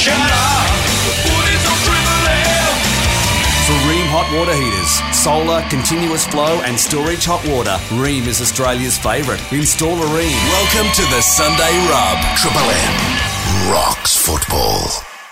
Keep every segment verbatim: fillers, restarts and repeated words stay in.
Shut up, the footy's on Triple M. For Rheem hot water heaters, solar, continuous flow and storage hot water, Rheem is Australia's favourite. Install a Rheem. Welcome to the Sunday Rub. Triple M rocks football.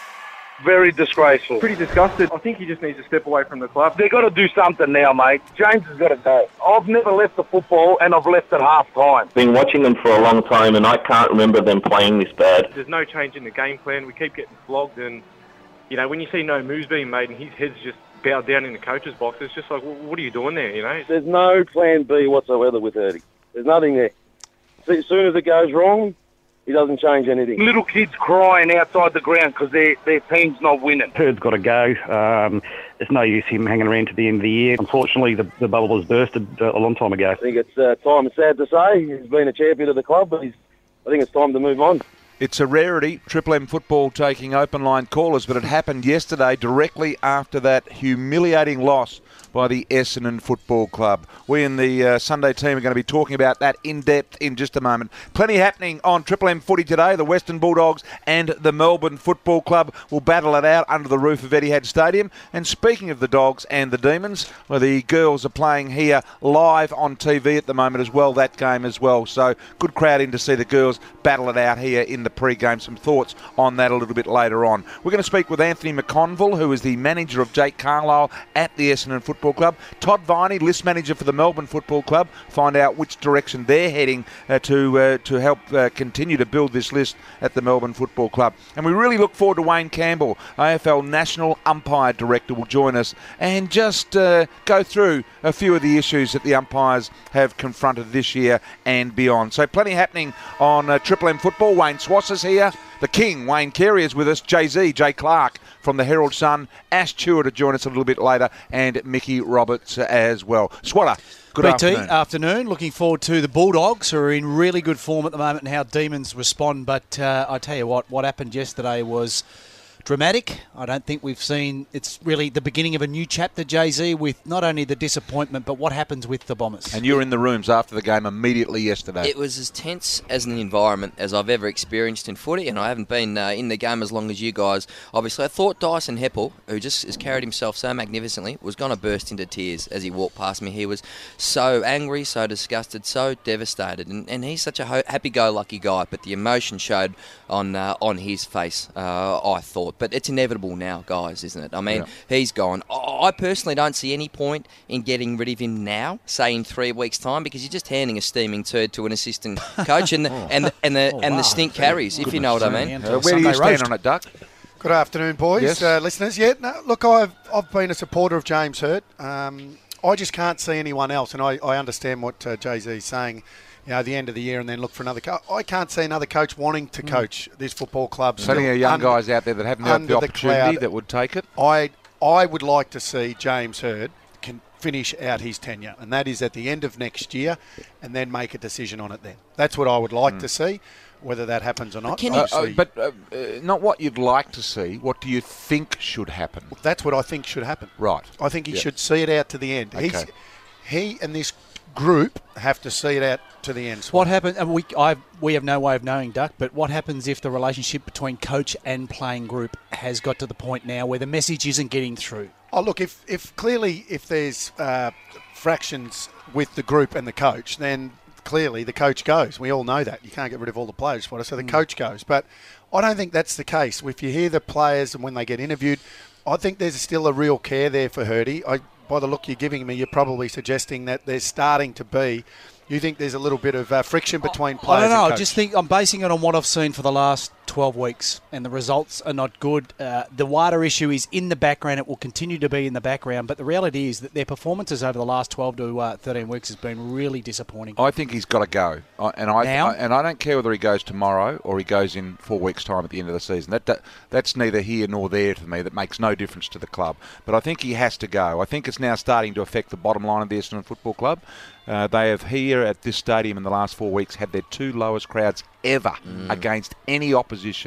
Very disgraceful. Pretty disgusted. I think he just needs to step away from the club. They've got to do something now, mate. James has got to go. I've never left the football, and I've left at half time. Been watching them for a long time, and I can't remember them playing this bad. There's no change in the game plan. We keep getting flogged, and you know when you see no moves being made, and his head's just bowed down in the coach's box, it's just like, well, what are you doing there? You know, there's no plan B whatsoever with Hurdy. There's nothing there. As soon as it goes wrong, he doesn't change anything. Little kids crying outside the ground because their their team's not winning. Hurd's got to go. Um, there's no use him hanging around to the end of the year. Unfortunately, the, the bubble was bursted uh, a long time ago. I think it's uh, time. It's sad to say he's been a champion of the club, but he's, I think it's time to move on. It's a rarity, Triple M football taking open line callers, but it happened yesterday directly after that humiliating loss by the Essendon Football Club. We in the uh, Sunday team are going to be talking about that in depth in just a moment. Plenty happening on Triple M footy today. The Western Bulldogs and the Melbourne Football Club will battle it out under the roof of Etihad Stadium. And speaking of the Dogs and the Demons, well, the girls are playing here live on T V at the moment as well, that game as well. So good crowd in to see the girls battle it out here in the pre-game. Some thoughts on that a little bit later on. We're going to speak with Anthony McConville, who is the manager of Jake Carlisle at the Essendon Football Club. Todd Viney, list manager for the Melbourne Football Club. Find out which direction they're heading uh, to uh, to help uh, continue to build this list at the Melbourne Football Club. And we really look forward to Wayne Campbell, A F L National Umpire Director, will join us and just uh, go through a few of the issues that the umpires have confronted this year and beyond. So plenty happening on uh, Triple M Football. Wayne Swass is here. The King, Wayne Carey, is with us. Jay-Z, Jay Clark from the Herald Sun. Ash Chua to join us a little bit later. And Mickey Roberts as well. Swatter, good B T, afternoon. afternoon. Looking forward to the Bulldogs, who are in really good form at the moment, and how Demons respond. But uh, I tell you what, what happened yesterday was dramatic. I don't think we've seen, it's really the beginning of a new chapter, Jay-Z, with not only the disappointment, but what happens with the Bombers. And you were in the rooms after the game immediately yesterday. It was as tense as an environment as I've ever experienced in footy, and I haven't been uh, in the game as long as you guys. Obviously, I thought Dyson Heppel, who just has carried himself so magnificently, was going to burst into tears as he walked past me. He was so angry, so disgusted, so devastated, and, and he's such a ho- happy-go-lucky guy, but the emotion showed on uh, on his face, uh, I thought. But it's inevitable now, guys, isn't it? I mean, yeah. He's gone. I personally don't see any point in getting rid of him now, say in three weeks' time, because you're just handing a steaming turd to an assistant coach, and the, oh. and the, and the, oh, and wow. the stink carries, if you know what I mean. Uh, where do you stand on it, Duck? Good afternoon, boys, yes. uh, listeners. Yeah, no, look, I've I've been a supporter of James Hird. Um, I just can't see anyone else, and I, I understand what uh, Jay-Z is saying. You know, the end of the year and then look for another coach. I can't see another coach wanting to coach mm. this football club. Plenty of young under, guys out there that haven't had the opportunity the that would take it. I I would like to see James Hird can finish out his tenure, and that is at the end of next year, and then make a decision on it then. That's what I would like mm. to see. Whether that happens or not. Uh, uh, but uh, uh, not what you'd like to see. What do you think should happen? That's what I think should happen. Right. I think he yeah. should see it out to the end. Okay. He's, he and this group have to see it out to the end. What happens? And we, I, we have no way of knowing, Duck. But what happens if the relationship between coach and playing group has got to the point now where the message isn't getting through? Oh, look, if if clearly if there's uh, fractions with the group and the coach, then clearly the coach goes. We all know that. You can't get rid of all the players, so the mm. coach goes. But I don't think that's the case. If you hear the players and when they get interviewed, I think there's still a real care there for Hurdy. I, by the look you're giving me, you're probably suggesting that there's starting to be, you think there's a little bit of uh, friction between players I don't know. and coach. I just think I'm basing it on what I've seen for the last twelve weeks, and the results are not good. Uh, the wider issue is in the background. It will continue to be in the background, but the reality is that their performances over the last twelve to thirteen weeks has been really disappointing. I think he's got to go, I, and I, now? I and I don't care whether he goes tomorrow or he goes in four weeks' time at the end of the season. That, that that's neither here nor there to me. That makes no difference to the club. But I think he has to go. I think it's now starting to affect the bottom line of the Essendon Football Club. Uh, they have here at this stadium in the last four weeks had their two lowest crowds ever mm. against any opposition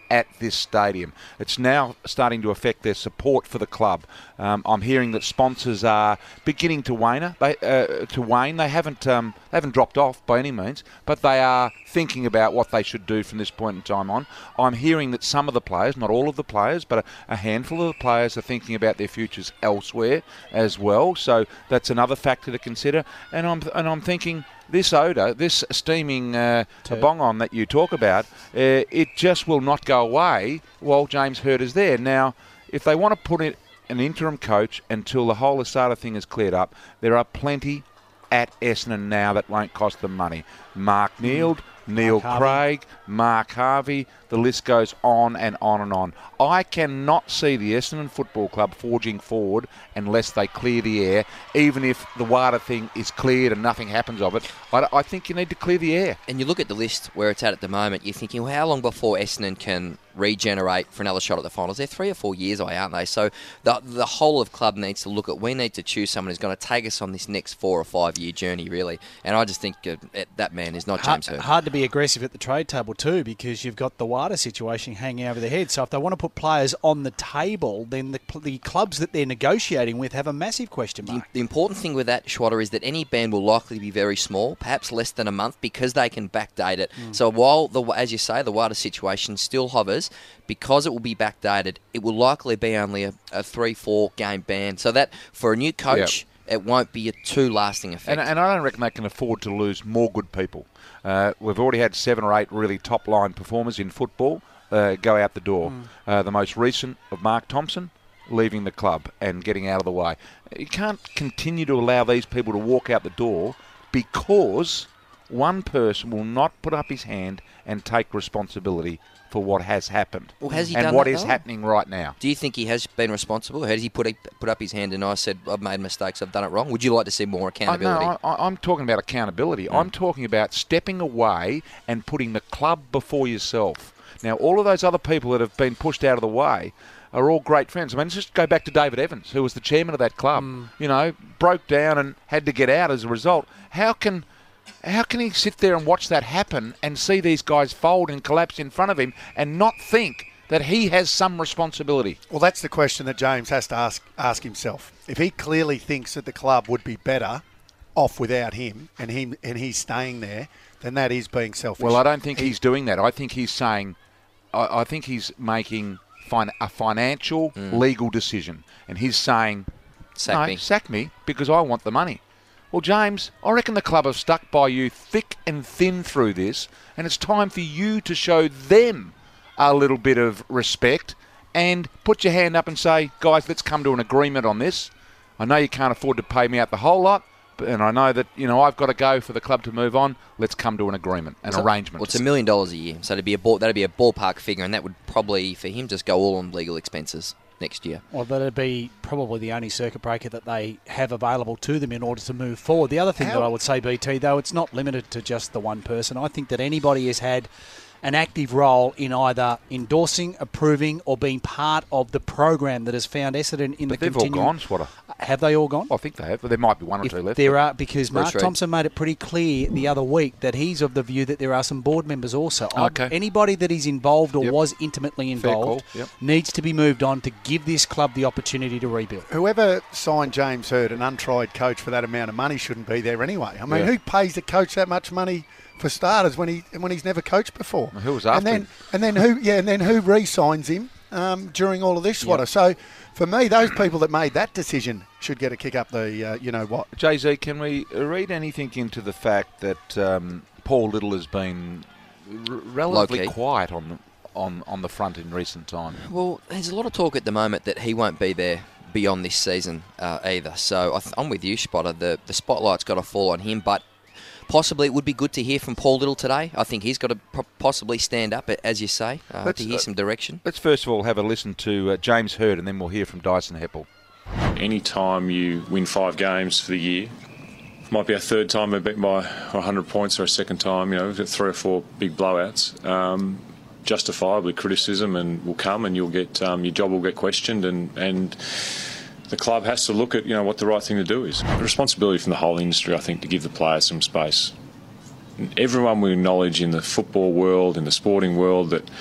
at this stadium. It's now starting to affect their support for the club. Um, I'm hearing that sponsors are beginning to wane. They uh, to wane. They haven't um, they haven't dropped off by any means, but they are thinking about what they should do from this point in time on. I'm hearing that some of the players, not all of the players, but a, a handful of the players are thinking about their futures elsewhere as well. So that's another factor to consider. And I'm and I'm thinking, this odour, this steaming uh, bong on that you talk about, uh, it just will not go away while James Hird is there. Now, if they want to put in an interim coach until the whole Asada thing is cleared up, there are plenty at Essendon now that won't cost them money. Mark Neild, Neil Mark Craig, Mark Harvey, the list goes on and on and on. I cannot see the Essendon Football Club forging forward unless they clear the air, even if the WADA thing is cleared and nothing happens of it. I, I think you need to clear the air. And you look at the list where it's at at the moment, you're thinking, well, how long before Essendon can regenerate for another shot at the finals? They're three or four years away, aren't they? So the the whole of club needs to look at, we need to choose someone who's going to take us on this next four or five year journey, really. And I just think uh, that man is not James hard, Hird. hard to be aggressive at the trade table too, because you've got the WADA situation hanging over their head. So if they want to put players on the table, then the, the clubs that they're negotiating with have a massive question mark. The, the important thing with that, Schwatter, is that any ban will likely be very small, perhaps less than a month, because they can backdate it. Mm. So while, the as you say, the WADA situation still hovers, because it will be backdated, it will likely be only a, a three, four game ban. So that, for a new coach, yep, it won't be a too lasting effect. And, and I don't reckon they can afford to lose more good people. Uh, we've already had seven or eight really top-line performers in football uh, go out the door. Mm. Uh, the most recent of Mark Thompson leaving the club and getting out of the way. You can't continue to allow these people to walk out the door because one person will not put up his hand and take responsibility for what has happened. Well, has he and done what that, is though? happening right now. Do you think he has been responsible? Has he put a, put up his hand and I said, I've made mistakes, I've done it wrong? Would you like to see more accountability? Uh, no, I, I'm talking about accountability. Mm. I'm talking about stepping away and putting the club before yourself. Now, all of those other people that have been pushed out of the way are all great friends. I mean, let's just go back to David Evans, who was the chairman of that club. Mm. You know, broke down and had to get out as a result. How can... How can he sit there and watch that happen and see these guys fold and collapse in front of him and not think that he has some responsibility? Well, that's the question that James has to ask ask himself. If he clearly thinks that the club would be better off without him and him and he's staying there, then that is being selfish. Well, I don't think he, he's doing that. I think he's saying, I, I think he's making fin- a financial, mm. legal decision. And he's saying, sack no, me. sack me because I want the money. Well, James, I reckon the club have stuck by you thick and thin through this, and it's time for you to show them a little bit of respect and put your hand up and say, guys, let's come to an agreement on this. I know you can't afford to pay me out the whole lot, but, and I know that, you know, I've got to go for the club to move on. Let's come to an agreement, an so, arrangement. Well, it's a million dollars a year, so that'd be a ball, that'd be a ballpark figure, and that would probably, for him, just go all on legal expenses next year. Well, that'd be probably the only circuit breaker that they have available to them in order to move forward. The other thing How? that I would say, B T, though, it's not limited to just the one person. I think that anybody has had an active role in either endorsing, approving, or being part of the program that has found Essendon in but the they've continuing... all gone, Swatter. Have they all gone? I think they have, but there might be one or if two left. There are, because Mark Bruce Thompson made it pretty clear the other week that he's of the view that there are some board members also. Okay. Anybody that is involved or Yep. was intimately involved Yep. needs to be moved on to give this club the opportunity to rebuild. Whoever signed James Hird, an untried coach for that amount of money, shouldn't be there anyway. I mean, Yeah. who pays the coach that much money for starters when he when he's never coached before? Well, who was after and then, him? And then who? Yeah, and then who re-signs him um, during all of this? Swatter. Yep. So for me, those people that made that decision should get a kick up the, uh, you know what. Jay Z, can we read anything into the fact that um, Paul Little has been r- relatively Low-key. quiet on the, on on the front in recent time? Well, there's a lot of talk at the moment that he won't be there beyond this season uh, either. So I th- I'm with you, Spotter. The the spotlight's got to fall on him, but possibly it would be good to hear from Paul Little today. I think he's got to pro- possibly stand up, as you say, uh, Let's, to hear uh, some direction. Let's first of all have a listen to uh, James Hird, and then we'll hear from Dyson Heppel. Any time you win five games for the year, might be a third time we're beaten by one hundred points, or a second time, you know, three or four big blowouts. Um, justifiably, criticism and will come, and you'll get um, your job will get questioned, and and. The club has to look at, you know, what the right thing to do is. The responsibility from the whole industry, I think, to give the players some space. And everyone will acknowledge in the football world, in the sporting world, that,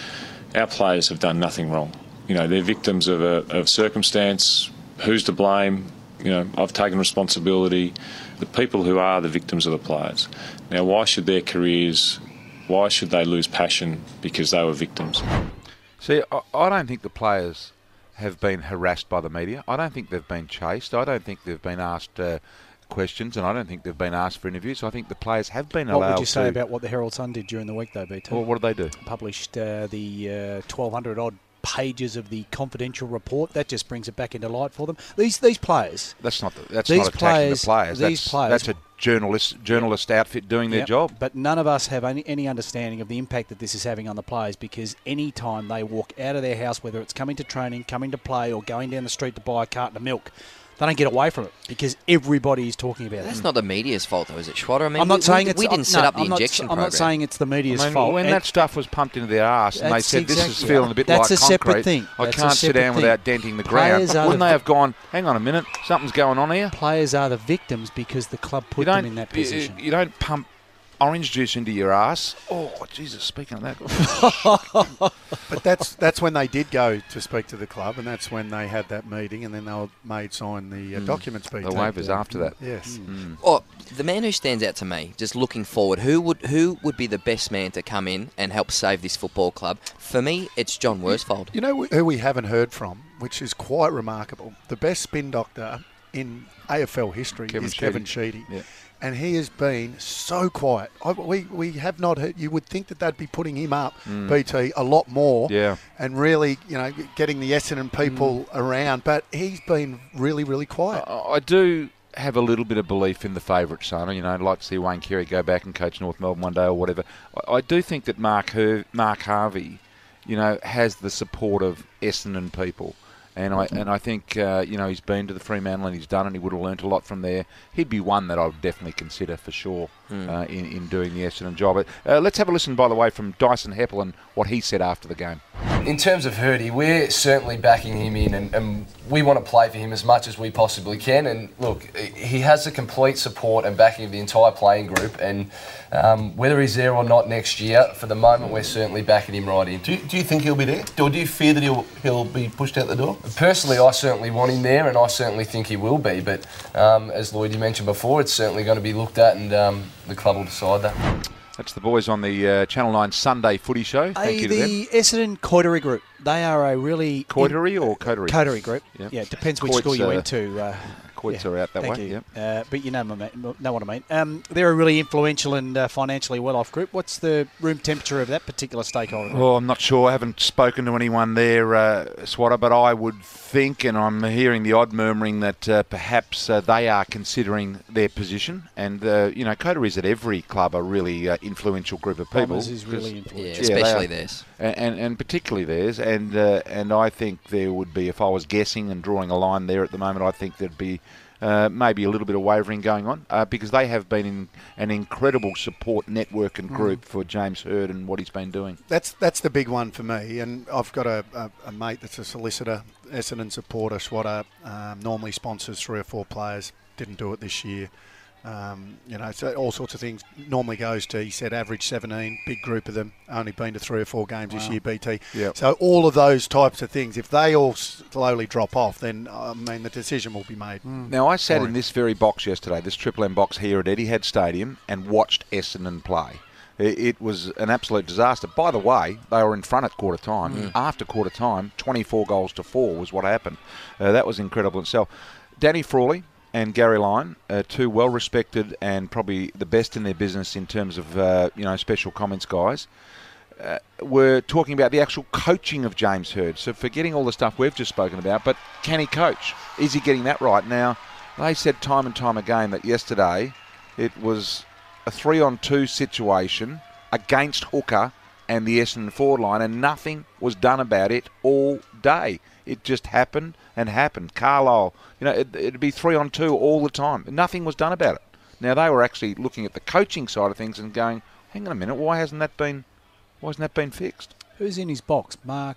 our players have done nothing wrong. You know, they're victims of a of circumstance. Who's to blame? You know, I've taken responsibility. The people who are the victims are the players. Now, why should their careers, why should they lose passion because they were victims? See, I, I don't think the players have been harassed by the media. I don't think they've been chased. I don't think they've been asked uh, questions, and I don't think they've been asked for interviews. I think the players have been allowed to... What would you say to, about what the Herald Sun did during the week, though, B T? Well, what did they do? Published uh, the uh, twelve hundred odd pages of the confidential report. That just brings it back into light for them. These these players... That's not the, that's these not attacking players, the players. These that's, players, that's a journalist journalist outfit doing their yep, job. But none of us have any, any understanding of the impact that this is having on the players, because any time they walk out of their house, whether it's coming to training, coming to play, or going down the street to buy a carton of milk, they don't get away from it because everybody is talking about it. That's not the media's fault, though, is it, Schwatter? I mean, I'm not we, saying we, it's... we didn't I'm, set no, up the I'm injection not, program. I'm not saying it's the media's I mean, fault. when and that stuff was pumped into their arse and they said exactly, this is feeling a bit that's like a separate concrete, thing. I That's can't a sit separate down thing. without denting the Players ground. are Wouldn't the- they have gone, hang on a minute, something's going on here? Players are the victims because the club put them in that position. You, you don't pump orange juice into your ass. Oh, Jesus, speaking of that. But that's that's when they did go to speak to the club, and that's when they had that meeting, and then they were made sign the uh, Mm. documents. B T. The waivers after that. Yes. Mm. Oh, the man who stands out to me, just looking forward, who would who would be the best man to come in and help save this football club? For me, it's John Worsfold. You know who we haven't heard from, which is quite remarkable? The best spin doctor in A F L history Kevin is Sheedy. Kevin Sheedy. Yeah. And he has been so quiet. I, we we have not heard. You would think that they'd be putting him up, Mm. B T, a lot more. Yeah. And really, you know, getting the Essendon people Mm. around. But he's been really, really quiet. I, I do have a little bit of belief in the favourite son. You know, I'd like to see Wayne Carey go back and coach North Melbourne one day or whatever. I, I do think that Mark Her- Mark Harvey, you know, has the support of Essendon people. And I and I think, uh, you know, he's been to the Fremantle and he's done it. He would have learnt a lot from there. He'd be one that I would definitely consider for sure Mm. uh, in, in doing the Essendon job. Uh, let's have a listen, by the way, from Dyson Heppel and what he said after the game. In terms of Hurdy, we're certainly backing him in, and, and we want to play for him as much as we possibly can. And look, he has the complete support and backing of the entire playing group. And um, whether he's there or not next year, for the moment, we're certainly backing him right in. Do you, do you think he'll be there? Or do you fear that he'll he'll be pushed out the door? Personally, I certainly want him there, and I certainly think he will be. But um, as Lloyd, you mentioned before, it's certainly going to be looked at, and um, the club will decide that. That's the boys on the uh, Channel nine Sunday Footy Show. Thank Hey, you to them. the Essendon Coterie Group. They are a really... Coterie or Coterie? Coterie Group. Yep. Yeah, it depends which Coits, school you uh, went to. Uh, Coits yeah, are out that thank way. you. Yep. Uh, but you know, my ma- know what I mean. Um, they're a really influential and uh, financially well-off group. What's the room temperature of that particular stakeholder? Well, I'm not sure. I haven't spoken to anyone there, uh, Swatter, but I would think, and I'm hearing the odd murmuring, that uh, perhaps uh, they are considering their position. And, uh, you know, coteries at every club are really uh, influential group of people. Bombers is really influential. Yeah, Yeah, especially they are. theirs. And, and, and particularly theirs. And, uh, and I think there would be, if I was guessing and drawing a line there at the moment, I think there'd be Uh, maybe a little bit of wavering going on uh, because they have been in an incredible support network and group mm. for James Hird and what he's been doing. That's that's the big one for me. And I've got a, a, a mate that's a solicitor, Essendon supporter, Schwatter, um, normally sponsors three or four players. Didn't do it this year. Um, you know, so all sorts of things. Normally goes to, he said, average seventeen, big group of them. Only been to three or four games wow. this year, B T. Yep. So all of those types of things, if they all slowly drop off, then, I mean, the decision will be made. Mm. Now, I sat in this very box yesterday, this Triple M box here at Etihad Stadium, and watched Essendon play. It was an absolute disaster. By the way, they were in front at quarter time. Mm. After quarter time, twenty-four goals to four was what happened. Uh, that was incredible itself. Danny Frawley and Gary Lyon, uh, two well-respected and probably the best in their business in terms of uh, you know special comments guys, uh, were talking about the actual coaching of James Hird. So forgetting all the stuff we've just spoken about, but can he coach? Is he getting that right? Now, they said time and time again that yesterday it was a three-on-two situation against Hooker and the Essendon forward line, and nothing was done about it all day. It just happened and happened. Carlisle, you know, it, it'd be three on two all the time. Nothing was done about it. Now, they were actually looking at the coaching side of things and going, hang on a minute, why hasn't that been, why hasn't that been fixed? Who's in his box? Mark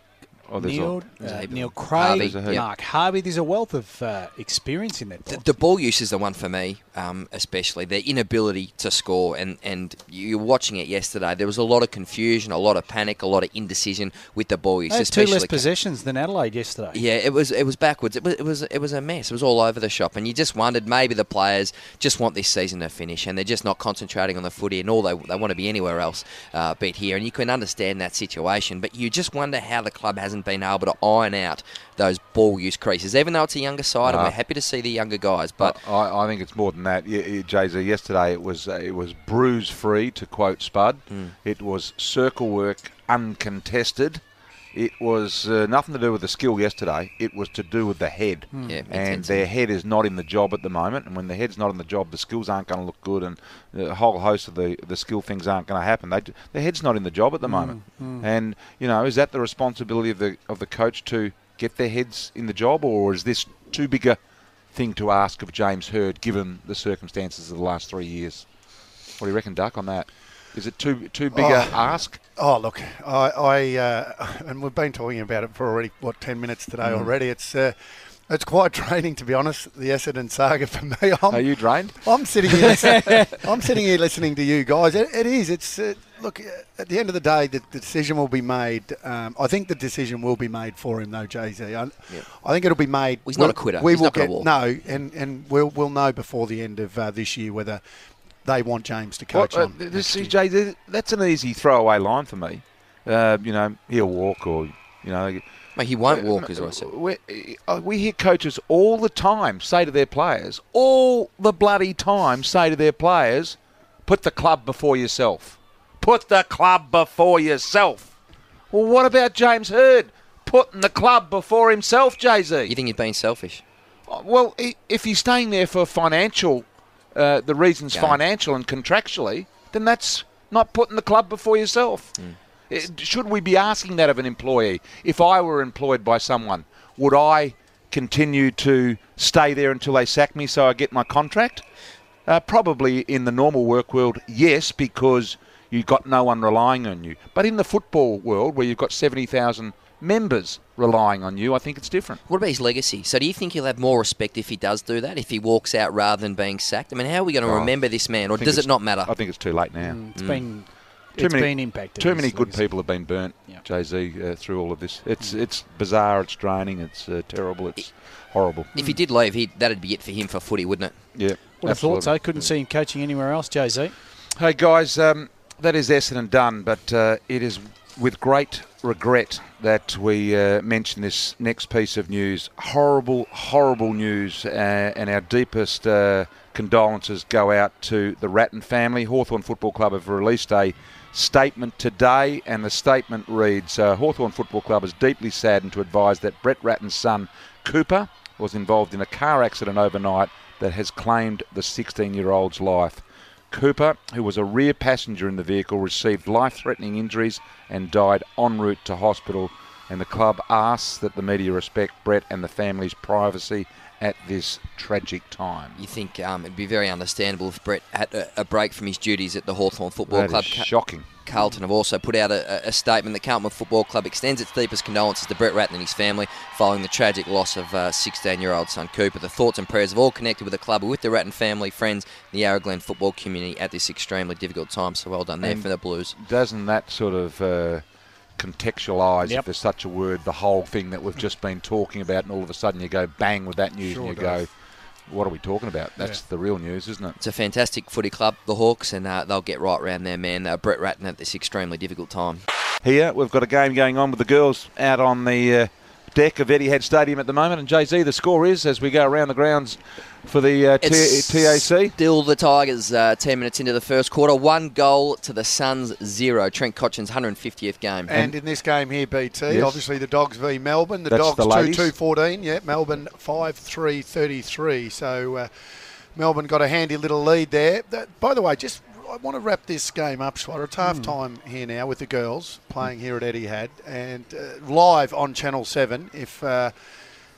Oh, there's Neil, a- uh, There's a Neil heap. Craig, Harvey, There's a heap. Mark Harvey. There's a wealth of uh, experience in that box. The, the ball use is the one for me, um, especially their inability to score. And, and you were watching it yesterday. There was a lot of confusion, a lot of panic, a lot of indecision with the ball use. They had two especially less possessions than Adelaide yesterday. Yeah, it was it was backwards. It was it was it was a mess. It was all over the shop, and you just wondered maybe the players just want this season to finish, and they're just not concentrating on the footy, and all they they want to be anywhere else, uh, but here. And you can understand that situation, but you just wonder how the club hasn't been able to iron out those ball use creases, even though it's a younger side, and No. we're happy to see the younger guys. But I, I think it's more than that. Yeah, yeah, Jay-Z, yesterday it was uh, it was bruise free, to quote Spud. Mm. It was circle work uncontested. It was uh, nothing to do with the skill yesterday. It was to do with the head. Mm. Yeah, and intensity. their head is not in the job at the moment. And when the head's not in the job, the skills aren't going to look good, and a whole host of the, the skill things aren't going to happen. They, their head's not in the job at the moment. mm. And you know, is that the responsibility of the of the coach to get their heads in the job, or is this too big a thing to ask of James Hird, given the circumstances of the last three years? What do you reckon, Duck, on that? Is it too too big a Oh. ask? Oh, look, I, I uh, and we've been talking about it for already, what, ten minutes today Mm. already. It's uh, it's quite draining, to be honest, the Essendon saga for me. I'm, Are you drained? I'm sitting here listening, I'm sitting here listening to you guys. It, it is. It's uh, Look, at the end of the day, the, the decision will be made. Um, I think the decision will be made for him, though, Jay-Z. I, Yeah. I think it'll be made. He's not a quitter. We He's will not gonna get walk. no, and, and we'll we'll know before the end of uh, this year whether they want James to coach Well, uh, on. this, next year. Jay, th- that's an easy throwaway line for me. Uh, you know, he'll walk, or you know, Mate, he won't walk, as I said. We, uh, we hear coaches all the time say to their players, all the bloody time say to their players, put the club before yourself. Put the club before yourself. Well, what about James Hird putting the club before himself, Jay-Z? You think he's being selfish? Well, i- if he's staying there for financial, uh, the reasons Gain. financial and contractually, then that's not putting the club before yourself. It- should we be asking that of an employee? If I were employed by someone, would I continue to stay there until they sack me so I get my contract? Uh, probably in the normal work world, yes, because you've got no one relying on you. But in the football world, where you've got seventy thousand members relying on you, I think it's different. What about his legacy? So do you think he'll have more respect if he does do that, if he walks out rather than being sacked? I mean, how are we going to Oh, remember this man, I or think does it it's- not matter? I think it's too late now. Mm, it's been Too it's many, been impacted. Too many his good legacy. people have been burnt, Yeah. Jay-Z, uh, through all of this. It's it's bizarre, it's draining, it's uh, terrible, it's horrible. If he did leave, he that'd be it for him for footy, wouldn't it? Yeah, Would have thought so. absolutely. Couldn't see him coaching anywhere else, Jay-Z. Hey, guys, um, that is Essendon done, but uh, it is with great regret that we uh, mention this next piece of news. Horrible, horrible news, uh, and our deepest uh, condolences go out to the Ratton family. Hawthorn Football Club have released a statement today, and the statement reads, uh, Hawthorn Football Club is deeply saddened to advise that Brett Ratton's son, Cooper, was involved in a car accident overnight that has claimed the sixteen-year-old's life. Cooper, who was a rear passenger in the vehicle, received life-threatening injuries and died en route to hospital, and the club asks that the media respect Brett and the family's privacy at this tragic time. You think um, it'd be very understandable if Brett had a, a break from his duties at the Hawthorn Football That Club. is shocking. Carlton have also put out a, a statement. The Carlton Football Club extends its deepest condolences to Brett Ratton and his family following the tragic loss of uh, sixteen-year-old son Cooper. The thoughts and prayers of all connected with the club, with the Ratton family, friends, and the Yarra Glen football community at this extremely difficult time. So well done there And for the Blues. Doesn't that sort of uh, contextualise, Yep. if there's such a word, the whole thing that we've just been talking about, and all of a sudden you go bang with that news Sure and you does. go, what are we talking about? That's the real news, isn't it? It's a fantastic footy club, the Hawks, and uh, they'll get right round their man, uh, Brett Ratton, at this extremely difficult time. Here, we've got a game going on with the girls out on the uh, deck of Etihad Stadium at the moment. And Jay-Z, the score is, as we go around the grounds for the uh, T- It's T A C. Still the Tigers, uh, ten minutes into the first quarter. One goal to the Suns, zero. Trent Cotchin's one hundred fiftieth game. And in this game here, B T, Yes. obviously the Dogs v Melbourne. The That's Dogs the ladies. two two fourteen, yeah, Melbourne five three thirty-three. So uh, Melbourne got a handy little lead there. That, by the way, just I want to wrap this game up, Schwatter. It's half time here now with the girls playing here at Etihad, and uh, live on Channel seven. If uh,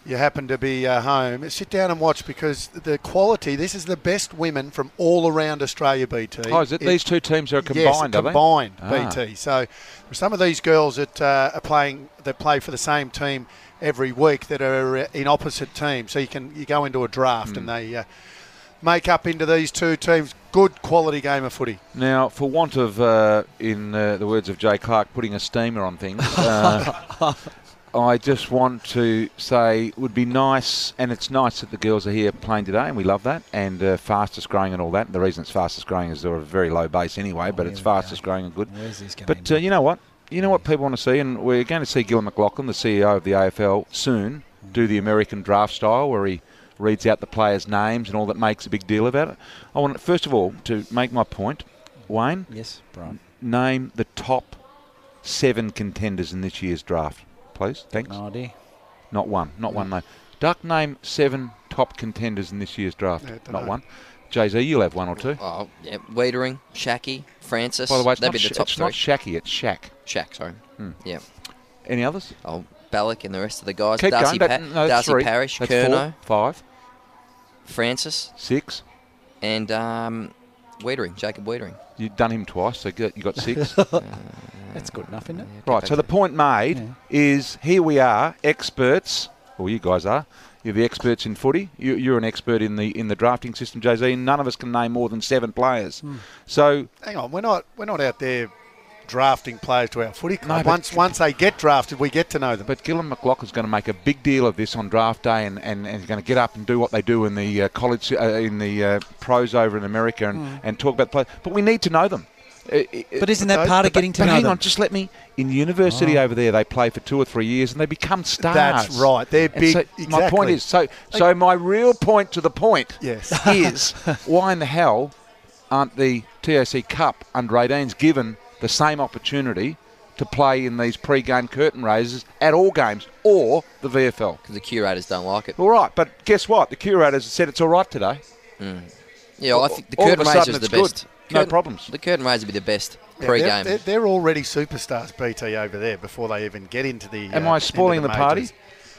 you happen to be uh, home, sit down and watch, because the quality, this is the best women from all around Australia, B T. Oh, is it? it These two teams are combined, yes, are they? combined, Ah. B T. So some of these girls that uh, are playing, that play for the same team every week, that are uh, in opposite teams. So you can you go into a draft Mm. and they uh, make up into these two teams. Good quality game of footy. Now, for want of, uh, in uh, the words of Jay Clark, putting a steamer on things, uh, I just want to say it would be nice, and it's nice that the girls are here playing today, and we love that, and uh, fastest growing and all that. The reason it's fastest growing is they're a very low base anyway, but Oh, it's here we fastest growing and good. Where's this going? But uh, you know what? You know what people want to see, and we're going to see Gillon McLaughlin, the C E O of the A F L, soon do the American draft style where he reads out the players' names and all that, makes a big deal about it. I want, first of all, to make my point, Wayne. Yes, Brian. Name the top seven contenders in this year's draft, please. Thanks. No idea. Not one. Not one name. Duck, name seven top contenders in this year's draft. Yeah, Not dunno. one. Jay-Z, you'll have one or two. Oh, yeah. Wiedering, Shaki, Francis. By the way, it's, That'd not, be the Sh- top it's three. not Shacky, it's Shaq. Shaq, sorry. Hmm. Yeah. Any others? Oh, Balak and the rest of the guys. Keep Darcy, going. pa- That, no, that's Darcy three. Parish, That's Curnow, four. Five. Francis, Six. and um, Wiedering, Jacob Wiedering. You've done him twice, so you got, you got six. That's good enough, isn't it? Right, so the point made Yeah. is here we are, experts, well, you guys are. You're the experts in footy. You, you're an expert in the in the drafting system, Jay-Z. None of us can name more than seven players. Hmm. So Hang on, we're not we're not out there drafting players to our footy club. No, but- once once they get drafted, we get to know them. But Gillon McLaughlin's going to make a big deal of this on draft day, and, and, and he's going to get up and do what they do in the uh, college, uh, in the uh, pros over in America, and, Mm. and talk about players. But we need to know them. Uh, But isn't that uh, part of but- getting to but know hang them? on, just let me. In university Oh. over there, they play for two or three years, and they become stars. That's right. They're And big. so My point exactly. is, so so my real point to the point Yes. is why in the hell aren't the T A C Cup under eighteens given the same opportunity to play in these pre-game curtain raisers at all games, or the V F L? Because the curators don't like it. All right, but guess what? The curators said it's all right today. Mm. Yeah, I think the All of a curtain sudden raisers are the it's good. best. No Curtain- problems. The curtain raiser would be the best Yeah, pre-game. They're, they're, they're already superstars, B T, over there before they even get into the. Am uh, I into spoiling the, party? majors.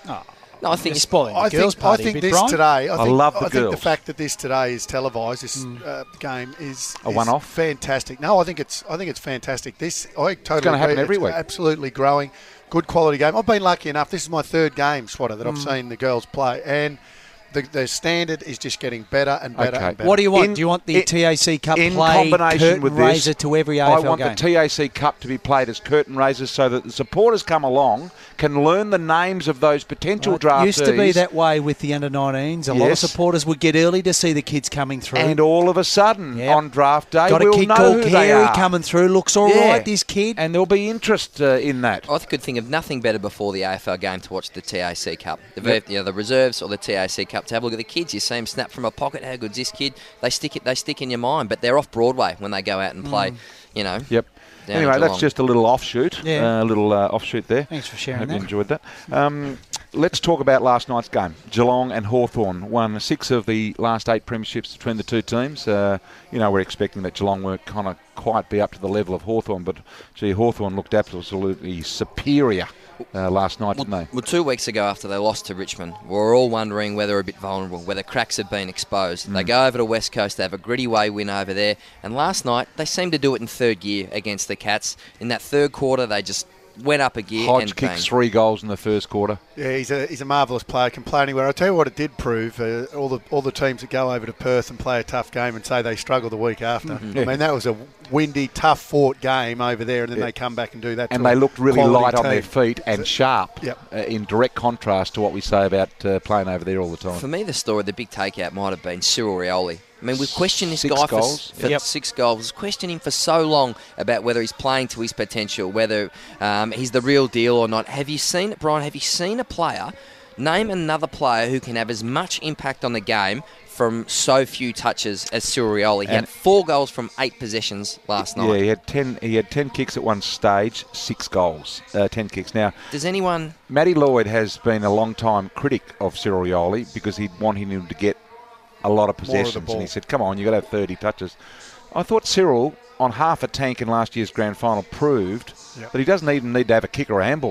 no, I think You're spoiling the I girls' think, I party a think bit, this Brian. today. I, I think, love the I think the girls. fact that this today is televised, this uh, game is A is one-off? fantastic. No, I think it's I think it's fantastic. This I totally gonna happen agree. every It's week. Absolutely growing, good quality game. I've been lucky enough. This is my third game, Swatter, that I've Mm. seen the girls play, and the, the standard is just getting better and better Okay. and better. What do you want? In- do you want the in- T A C Cup in play combination curtain with this, raiser to every A F L I want game? the T A C Cup to be played as curtain raisers so that the supporters come along, can learn the names of those potential Well, it draftees. used to be that way with the under nineteens. A lot of Yes. supporters would get early to see the kids coming through. And all of a sudden, Yep. on draft day, Got a we'll kid know called who they Carey are. coming through. Looks all right, Yeah. this kid. And there'll be interest uh, in that. I could think of nothing better before the A F L game to watch the T A C Cup. The, Yep. you know, the reserves or the T A C Cup to have a look at the kids. You see them snap from a pocket. How good's this kid? They stick it. They stick in your mind. But they're off Broadway when they go out and play. Mm. You know. Yep. down Anyway, in that's Geelong. just a little offshoot. Yeah. A little uh, offshoot there. Thanks for sharing Hope that. you enjoyed that. Um, let's talk about last night's game. Geelong and Hawthorn won six of the last eight premierships between the two teams. Uh, you know, we're expecting that Geelong won't kind of quite be up to the level of Hawthorn, but gee, Hawthorn looked absolutely superior uh, last night, didn't they? Well, two weeks ago after they lost to Richmond, we were all wondering whether they're a bit vulnerable, whether cracks have been exposed. They Mm. go over to West Coast, they have a gritty way win over there, and last night they seemed to do it in third gear against the Cats. In that third quarter, they just went up a gear Hodge and kicked bang. three goals in the first quarter. Yeah, he's a he's a marvellous player. Can play anywhere. I'll tell you what it did prove. Uh, all the all the teams that go over to Perth and play a tough game and say they struggle the week after. Mhm. I Yeah. mean, that was a windy, tough fought game over there, and then Yeah. they come back and do that. And to they a looked really quality light on team. their feet and sharp, Yep. uh, in direct contrast to what we say about uh, playing over there all the time. For me, the story, the big takeout might have been Cyril Rioli. I mean, we've questioned this Six guy goals. for, for Yep. six goals. We've questioned him for so long about whether he's playing to his potential, whether um, he's the real deal or not. Have you seen it, Brian? Have you seen a player? Name another player who can have as much impact on the game from so few touches as Cyril Rioli. He And- had four goals from eight possessions last night. Yeah, he had ten. He had ten kicks at one stage, six goals, uh, ten kicks. Now, Does anyone... Matty Lloyd has been a long time critic of Cyril Rioli because he'd wanted him to get a lot of More of the possessions, ball. and he said, "Come on, you got to have thirty touches." I thought Cyril, on half a tank in last year's grand final, proved Yep. that he doesn't even need to have a kick or a handball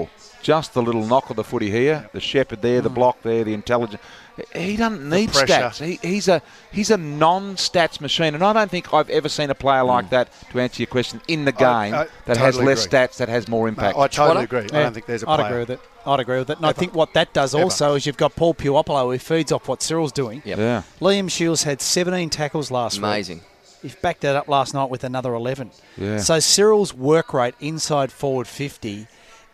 just the little knock of the footy here, the shepherd there, the block there, the intelligence. He doesn't need stats. He, he's a he's a non-stats machine, and I don't think I've ever seen a player like that, to answer your question, in the game I, I that totally has less agree. stats, that has more impact. No, I totally What? agree. Yeah, I don't think there's a I'd player. agree with it. I'd agree with it. And I Ever. think what that does Ever. also is you've got Paul Puopolo, who feeds off what Cyril's doing. Yep. Yeah. Liam Shields had seventeen tackles last Amazing. week. He backed that up last night with another eleven. Yeah. So Cyril's work rate inside forward fifty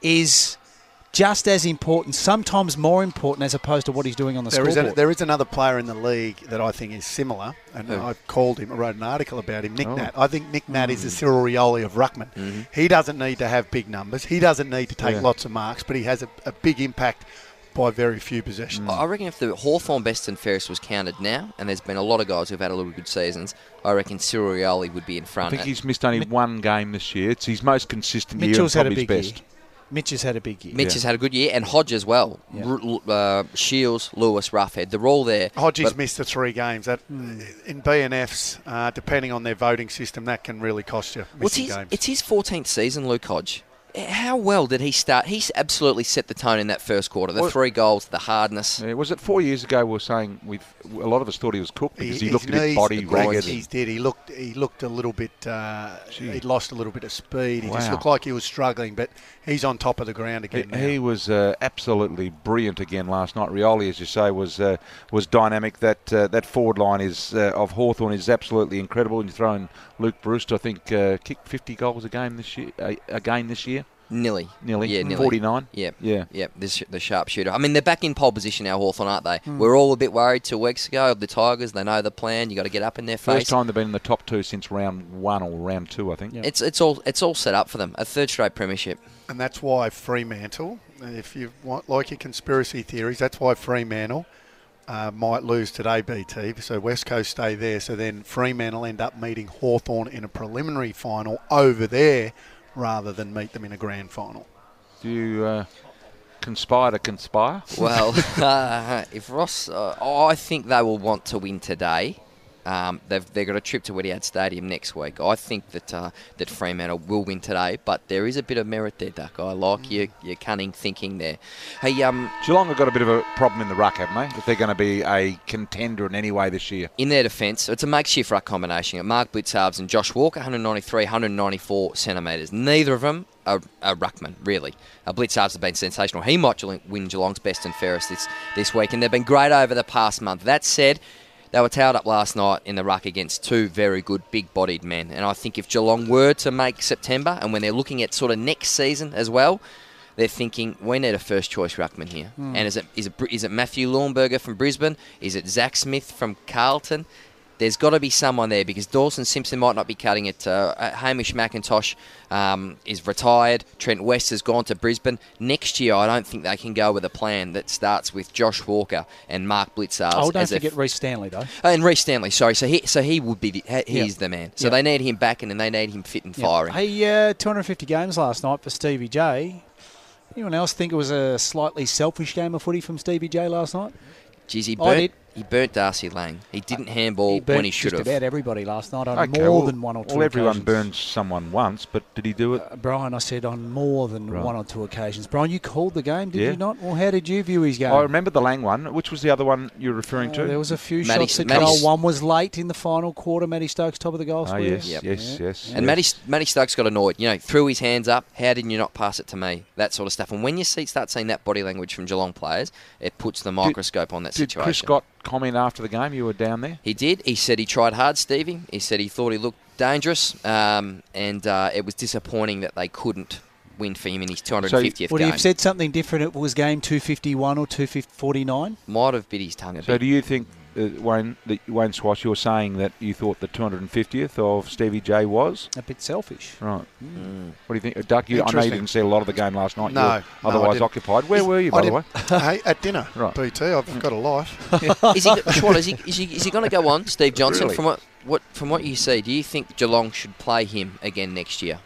is just as important, sometimes more important, as opposed to what he's doing on the There is, scoreboard. a, there is another player in the league that I think is similar, and Who? I've called him, I wrote an article about him, Nick Oh. Nat. I think Nick Nat Mm. is the Cyril Rioli of Ruckman. Mhm. He doesn't need to have big numbers. He doesn't need to take Yeah. lots of marks, but he has a, a big impact by very few possessions. I reckon if the Hawthorn best and fairest was counted now, and there's been a lot of guys who've had a little good seasons, I reckon Cyril Rioli would be in I front. think he's missed only one game this year. It's his most consistent Mitchell's year had and a probably big his best. year. Mitch has had a big year. Mitch has had a good year, and Hodge as well. Yeah. R- uh, Shields, Lewis, Roughhead, they're all there. Hodges but- missed the three games. That in B N Fs, uh, depending on their voting system, that can really cost you Well, it's, missing his, games. it's his fourteenth season, Luke Hodge. How well did he start? He's absolutely set the tone in that first quarter. The Well- three goals, the hardness. Yeah, was it four years ago we were saying we've, a lot of us thought he was cooked because he, his looked a bit knees- body the ragged. He did. He looked. He looked a little bit. Uh, he lost a little bit of speed. He just Wow. looked like he was struggling, but he's on top of the ground again. now. He, he was uh, absolutely brilliant again last night. Rioli, as you say, was uh, was dynamic. That uh, that forward line is uh, of Hawthorn is absolutely incredible. And you throw in Luke Brewster, I think uh, kicked fifty goals a game this year. Uh, a game this year. Nearly. Nearly. Yeah, nearly. forty-nine. Yep. Yeah. Yep. This, the sharpshooter. I mean, they're back in pole position now, Hawthorn, aren't they? Hmm. We're all a bit worried two weeks ago of the Tigers. They know the plan. You got to get up in their face. First time they've been in the top two since round one or round two, I think. It's it's all it's all set up for them. A third straight premiership. And that's why Fremantle, if you want, like your conspiracy theories, that's why Fremantle uh, might lose today, B T. So West Coast stay there. So then Fremantle end up meeting Hawthorn in a preliminary final over there rather than meet them in a grand final. Do you uh, conspire to conspire? Well, uh, if Ross, uh, I think they will want to win today. Um, they've they've got a trip to Etihad Stadium next week. I think that uh, that Fremantle will win today, but there is a bit of merit there, Duck. I like your your cunning thinking there. Hey, um, Geelong have got a bit of a problem in the ruck, haven't they? If they're going to be a contender in any way this year. in their defence, it's a makeshift ruck combination. Mark Blitzarves and Josh Walker, one ninety-three, one ninety-four centimetres. Neither of them are, are ruckman, really. Uh, Blitzarves has been sensational. He might win Geelong's best and fairest this, this week, and they've been great over the past month. That said, they were towed up last night in the ruck against two very good big-bodied men. And I think if Geelong were to make September, and when they're looking at sort of next season as well, they're thinking, we need a first-choice ruckman here. Mm. And is it, is, it, is it Matthew Lornberger from Brisbane? Is it Zach Smith from Carlton? There's got to be someone there because Dawson Simpson might not be cutting it. Uh, Hamish McIntosh um, is retired. Trent West has gone to Brisbane. Next year, I don't think they can go with a plan that starts with Josh Walker and Mark Blitzarves. Oh, don't as a forget Reece Stanley, though. Oh, and Reece Stanley, sorry. So he, so he would be, the, he- he's Yeah. the man. So Yeah. they need him back in and they need him fit and Yeah. firing. Hey, uh, two hundred fifty games last night for Stevie J. Anyone else think it was a slightly selfish game of footy from Stevie J last night? Jeez, he I burnt, did. he burnt Darcy Lang. He didn't handball He burnt when he should just have. about everybody last night on Okay, more well- than one or two Well, everyone occasions. burns someone once, but did he do it? Uh, Brian, I said on more than Right. one or two occasions. Brian, you called the game, did Yeah. you not? Well, how did you view his game? I remember the Lang one. Which was the other one you're referring Uh, to? there was a few Matty- shots at Matty- goal. One was late in the final quarter. Matty Stokes, top of the goal Ah, square. yes, Yep. yes, yes. And Matty, Matty Stokes got annoyed. You know, threw his hands up. How didn't you not pass it to me? That sort of stuff. And when you see, start seeing that body language from Geelong players, it puts the microscope on that Did situation. Chris Scott comment after the game? You were down there. He did. He said he tried hard, Stevie. He said he thought he looked dangerous, um, and uh, it was disappointing that they couldn't win for him in his two hundred fiftieth Would game. he have said something different if it was game two fifty-one or two forty-nine? Might have bit his tongue a So bit. do you think, uh, Wayne, that Wayne Swash, you're saying that you thought the two hundred fiftieth of Stevie J was? A bit selfish. Right. Mm. What do you think? Uh, Duck, you, I know you Interesting. didn't see a lot of the game last night. No, You were no, I otherwise didn't. occupied. Where were you, I by the way? didn't- hey, at dinner, Right. B T. I've got a life. is he, Schwad, is he, is he, is he going to go on, Steve Johnson? Really? From what, what from what you see, do you think Geelong should play him again next year?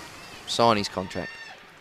Sign his contract.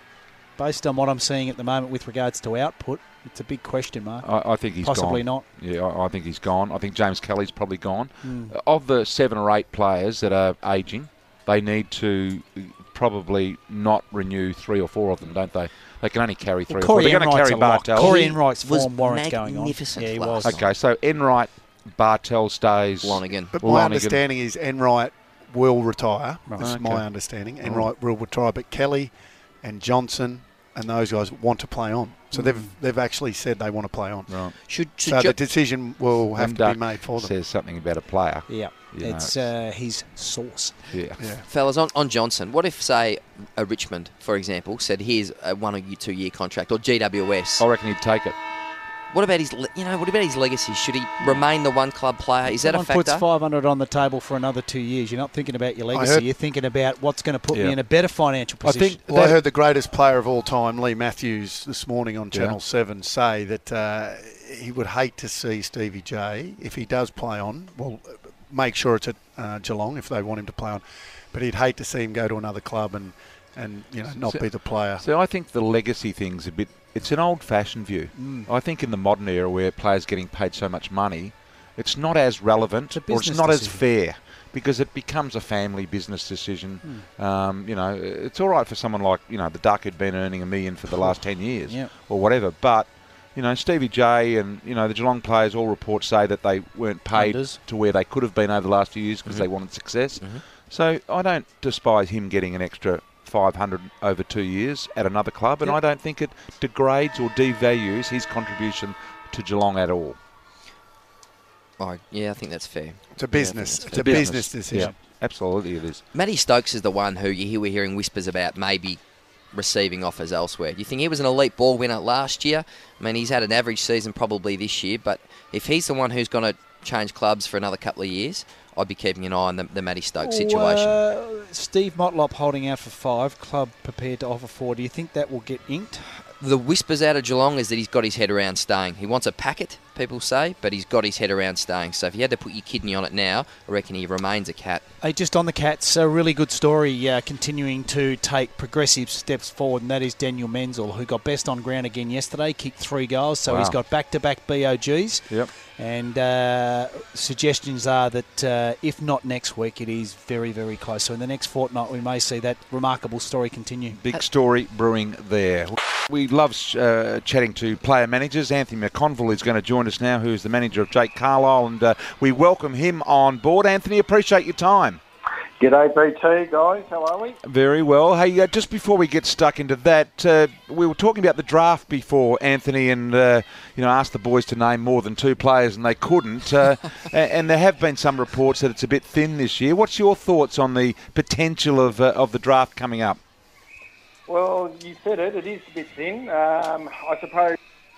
Based on what I'm seeing at the moment with regards to output, it's a big question mark. I, I think he's Possibly gone. not. Yeah, I, I think he's gone. I think James Kelly's probably gone. Mm. Uh, Of the seven or eight players that are ageing, they need to probably not renew three or four of them, don't they? They can only carry three Well, or four. Corey They're going to Enright's carry a lot. Bartel. Corey Enright's was form warrants going on. magnificent Yeah, he last was. Okay, so Enright, Bartel stays. Lonigan. But my Lonigan. understanding is Enright will retire. Right. This is Okay. my understanding. Right. Enright will retire, but Kelly and Johnson and those guys want to play on. So they've they've actually said they want to play on. Right. Should, should So Jo- the decision will have When to Duck be made for them. says something about a player. Yeah, You know, it's uh, his source. Yeah. Yeah. Fellas, on, on Johnson, what if, say, a Richmond, for example, said, here's a one or two year contract, or G W S? I reckon he'd take it. What about his, le- you know, what about his legacy? Should he remain the one club player? Is that Someone a factor? puts five hundred on the table for another two years. You're not thinking about your I legacy. heard- You're thinking about what's going to put Yeah. me in a better financial I position. think Well, I that- heard the greatest player of all time, Lee Matthews, this morning on Yeah. Channel seven say that uh, he would hate to see Stevie J, if he does play on, well, make sure it's at uh, Geelong if they want him to play on, but he'd hate to see him go to another club and, and you know, not So- be the player. So I think the legacy thing's a bit. It's an old-fashioned view. Mm. I think in the modern era where players getting paid so much money, it's not as relevant It's a or it's business not as decision. fair because it becomes a family business decision. Mm. Um, you know, it's all right for someone like you know the Duck who'd been earning a million for the last ten years Yeah. or whatever, but. You know, Stevie J and, you know, the Geelong players, all reports say that they weren't paid Unders. to where they could have been over the last few years because Mm-hmm. they wanted success. Mhm. So I don't despise him getting an extra five hundred over two years at another club, and Yep. I don't think it degrades or devalues his contribution to Geelong at all. Oh, yeah, I think that's fair. It's a business. that's It's fair. a business decision. Yeah, absolutely it is. Matty Stokes is the one who you hear, we're hearing whispers about maybe receiving offers elsewhere. Do you think he was an elite ball winner last year? I mean, he's had an average season probably this year, but if he's the one who's going to change clubs for another couple of years, I'd be keeping an eye on the, the Matty Stokes situation. Uh, Steve Motlop holding out for five, club prepared to offer four. Do you think that will get inked? The whispers out of Geelong is that he's got his head around staying. He wants a packet, people say, but he's got his head around staying. So if you had to put your kidney on it now, I reckon he remains a Cat. Hey, just on the Cats, a really good story uh, continuing to take progressive steps forward, and that is Daniel Menzel, who got best on ground again yesterday, kicked three goals, so Wow. he's got back-to-back B O Gs. Yep. And uh, suggestions are that uh, if not next week, it is very, very close. So in the next fortnight, we may see that remarkable story continue. Big story brewing there. We love uh, chatting to player managers. Anthony McConville is going to join us now, who's the manager of Jake Carlisle, and uh, we welcome him on board. Anthony, appreciate your time. G'day, B T, guys. How are we? Very well. Hey, uh, just before we get stuck into that, uh, we were talking about the draft before, Anthony, and uh, you know, asked the boys to name more than two players, and they couldn't. Uh, and, and there have been some reports that it's a bit thin this year. What's your thoughts on the potential of uh, of the draft coming up? Well, you said it. It is a bit thin. Um, I suppose.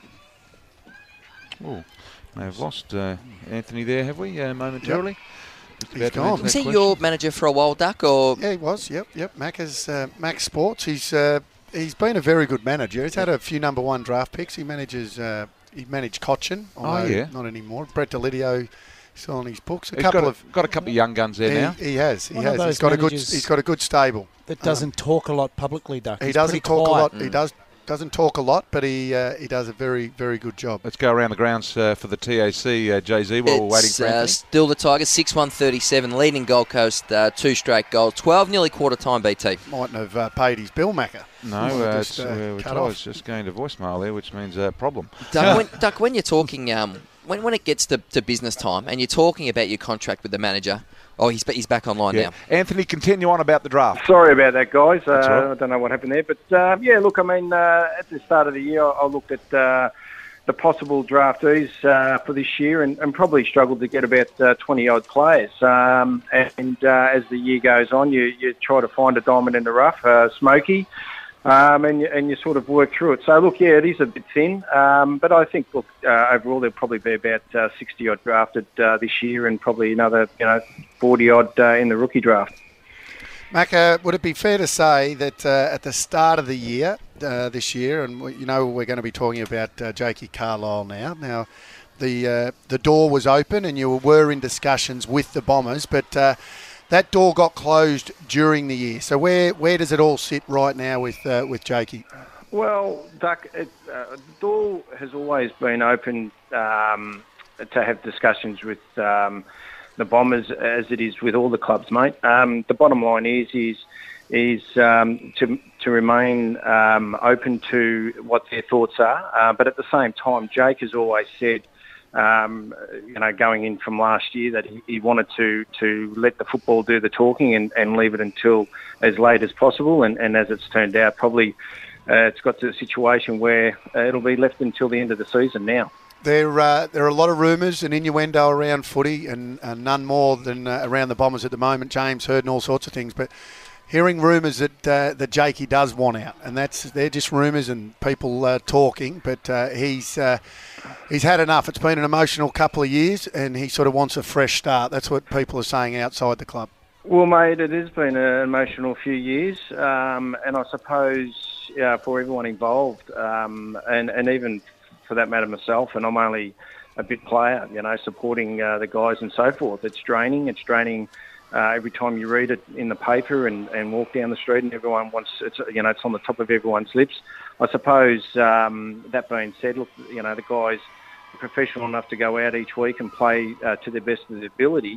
Oh, may have lost uh, Anthony there, have we, uh, momentarily? Just He's about to gone. answer Was that he question. your manager for a while, Duck? Or Yeah, he was. Yep, yep. Mac is uh, Mac Sports. He's uh, he's been a very good manager. He's had a few number one draft picks. He manages. Uh, he managed Cochin, although yeah. not anymore. Brett Delidio still on his books. A He's couple got a, of got a couple of young guns there he, now. he has. He One of has. those He's got a good. managers He's got a good stable. That doesn't talk a lot publicly, Duck. He He's doesn't pretty talk quiet. a lot. He does doesn't talk a lot, but he uh, he does a very very good job. Let's go around the grounds uh, for the T A C, uh, Jay Z, while we're waiting it's for uh, Anthony. still the Tigers, six one thirty-seven, leading Gold Coast, uh, two straight goals, twelve nearly quarter time, B T. Mightn't have uh, paid his bill, Macca. No, Might have uh, just, it's, uh, uh, cut I off. was just going to voicemail there, which means a uh, problem. Duck, when, Duck, when you're talking, um, when, when it gets to, to business time and you're talking about your contract with the manager, oh, he's, he's back online Yeah. now. Anthony, continue on about the draft. Sorry about that, guys. Uh, That's all right. I don't know what happened there. But, uh, yeah, look, I mean, uh, at the start of the year, I, I looked at uh, the possible draftees uh, for this year and, and probably struggled to get about uh, twenty-odd players. Um, and uh, as the year goes on, you, you try to find a diamond in the rough, uh, Smokey, um, and, you, and you sort of work through it. So, look, yeah, it is a bit thin. Um, but I think, look, uh, overall there'll probably be about uh, sixty-odd drafted uh, this year and probably another, you know, forty-odd uh, in the rookie draft. Macca, would it be fair to say that uh, at the start of the year, uh, this year, and we- you know we're going to be talking about uh, Jakey Carlisle now. Now, the uh, the door was open and you were in discussions with the Bombers, but uh, that door got closed during the year. So where where does it all sit right now with uh, with Jakey? Well, Duck, it, uh, the door has always been open um, to have discussions with um, the the Bombers as it is with all the clubs, mate. Um, the bottom line is is is um, to to remain um, open to what their thoughts are, uh, but at the same time, Jake has always said, um, you know, going in from last year that he, he wanted to to let the football do the talking and, and leave it until as late as possible, and, and as it's turned out, probably uh, it's got to a situation where uh, it'll be left until the end of the season now. There, uh, there are a lot of rumours and innuendo around footy, and, and none more than uh, around the Bombers at the moment. James heard and all sorts of things, but hearing rumours that uh, that Jakey does want out, and that's they're just rumours and people uh, talking. But uh, he's uh, he's had enough. It's been an emotional couple of years, and he sort of wants a fresh start. That's what people are saying outside the club. Well, mate, it has been an emotional few years, um, and I suppose uh, for everyone involved, um, and and even for that matter myself, and I'm only a bit player, you know, supporting uh, the guys and so forth. It's draining. It's draining. Uh, every time you read it in the paper and, and walk down the street, and everyone wants it's you know it's on the top of everyone's lips. I suppose um, that being said, look, you know the guys are professional enough to go out each week and play uh, to the best of their ability.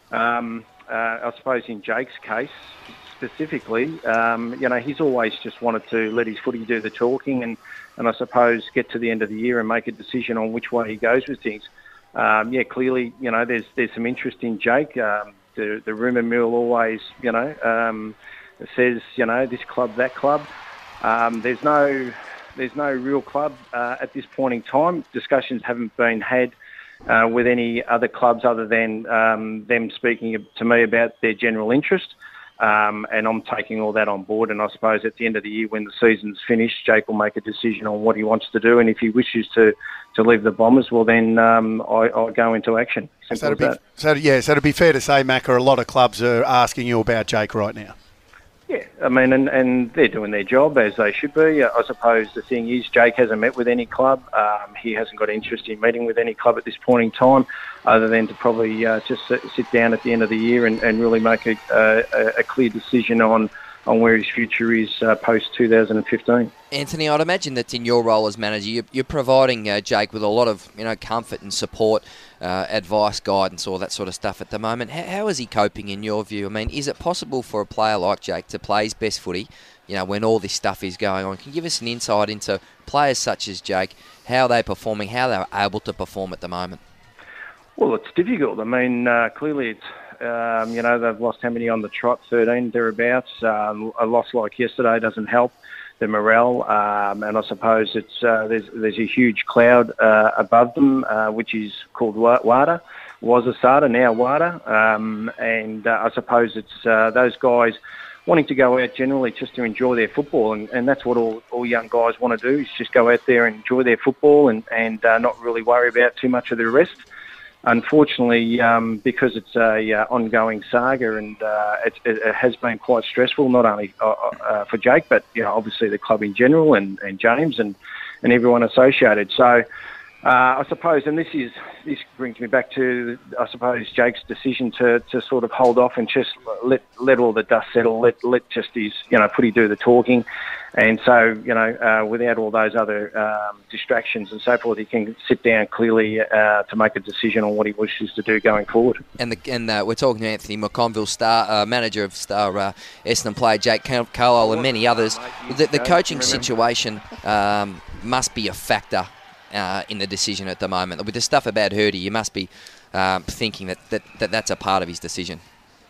Um, uh, I suppose in Jake's case specifically, um, you know he's always just wanted to let his footy do the talking, and, and I suppose get to the end of the year and make a decision on which way he goes with things. Um, yeah, clearly, you know there's there's some interest in Jake. Um, The, the rumour mill always, you know, um, says, you know, this club, that club. Um, there's no, there's no real club uh, at this point in time. Discussions haven't been had uh, with any other clubs other than um, them speaking to me about their general interest. Um, and I'm taking all that on board. And I suppose at the end of the year, when the season's finished, Jake will make a decision on what he wants to do. And if he wishes to, to leave the Bombers, well, then um, I, I'll go into action. Simple So, as be, that. so yeah, so it'd be fair to say, Macca, a lot of clubs are asking you about Jake right now. Yeah, I mean, and, and they're doing their job as they should be. I suppose the thing is Jake hasn't met with any club. Um, he hasn't got interest in meeting with any club at this point in time, other than to probably uh, just sit, sit down at the end of the year and, and really make a, a, a clear decision on, on where his future is uh, post two thousand fifteen. Anthony, I'd imagine that in your role as manager, you're, you're providing uh, Jake with a lot of you know comfort and support, uh, advice, guidance, all that sort of stuff at the moment. How, how is he coping in your view? I mean, is it possible for a player like Jake to play his best footy, you know, when all this stuff is going on? Can you give us an insight into players such as Jake, how they're performing, how they're able to perform at the moment? Well, it's difficult. I mean, uh, clearly it's. Um, you know, they've lost how many on the trot? thirteen, thereabouts. Um, a loss like yesterday doesn't help the morale, um, and I suppose it's uh, there's there's a huge cloud uh, above them, uh, which is called WADA, was Asada, now WADA, um, and uh, I suppose it's uh, those guys wanting to go out generally just to enjoy their football, and, and that's what all, all young guys want to do, is just go out there and enjoy their football and, and uh, not really worry about too much of the rest. Unfortunately, um, because it's a uh, ongoing saga, and uh, it, it has been quite stressful, not only uh, uh, for Jake, but you know, obviously the club in general, and, and James, and, and everyone associated. So, uh, I suppose, and this is this brings me back to, I suppose, Jake's decision to, to sort of hold off and just let let all the dust settle, let let just his you know footy do the talking. And so, you know, uh, without all those other um, distractions and so forth, he can sit down clearly uh, to make a decision on what he wishes to do going forward. And the, and uh, we're talking to Anthony McConville, star uh, manager of star uh, Essendon player Jake Carlisle and many others. The, the coaching situation um, must be a factor uh, in the decision at the moment. With the stuff about Hurdy, you must be uh, thinking that, that, that that's a part of his decision.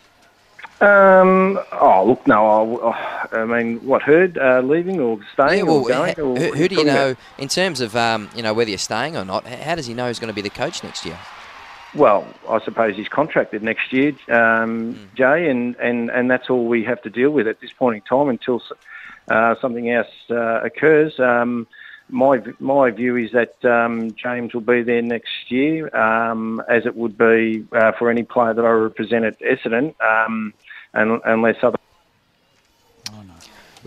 Um. Oh, look, no. I, I mean, what, Hurd uh, leaving or staying yeah, well, or going? Who, or who do you know, about? in terms of, um, you know, whether you're staying or not, how does he know who's going to be the coach next year? Well, I suppose he's contracted next year, um, mm. Jay, and, and, and that's all we have to deal with at this point in time until uh, something else uh, occurs. Um, my my view is that um, James will be there next year, um, as it would be uh, for any player that I represent at Essendon. Um, And, unless other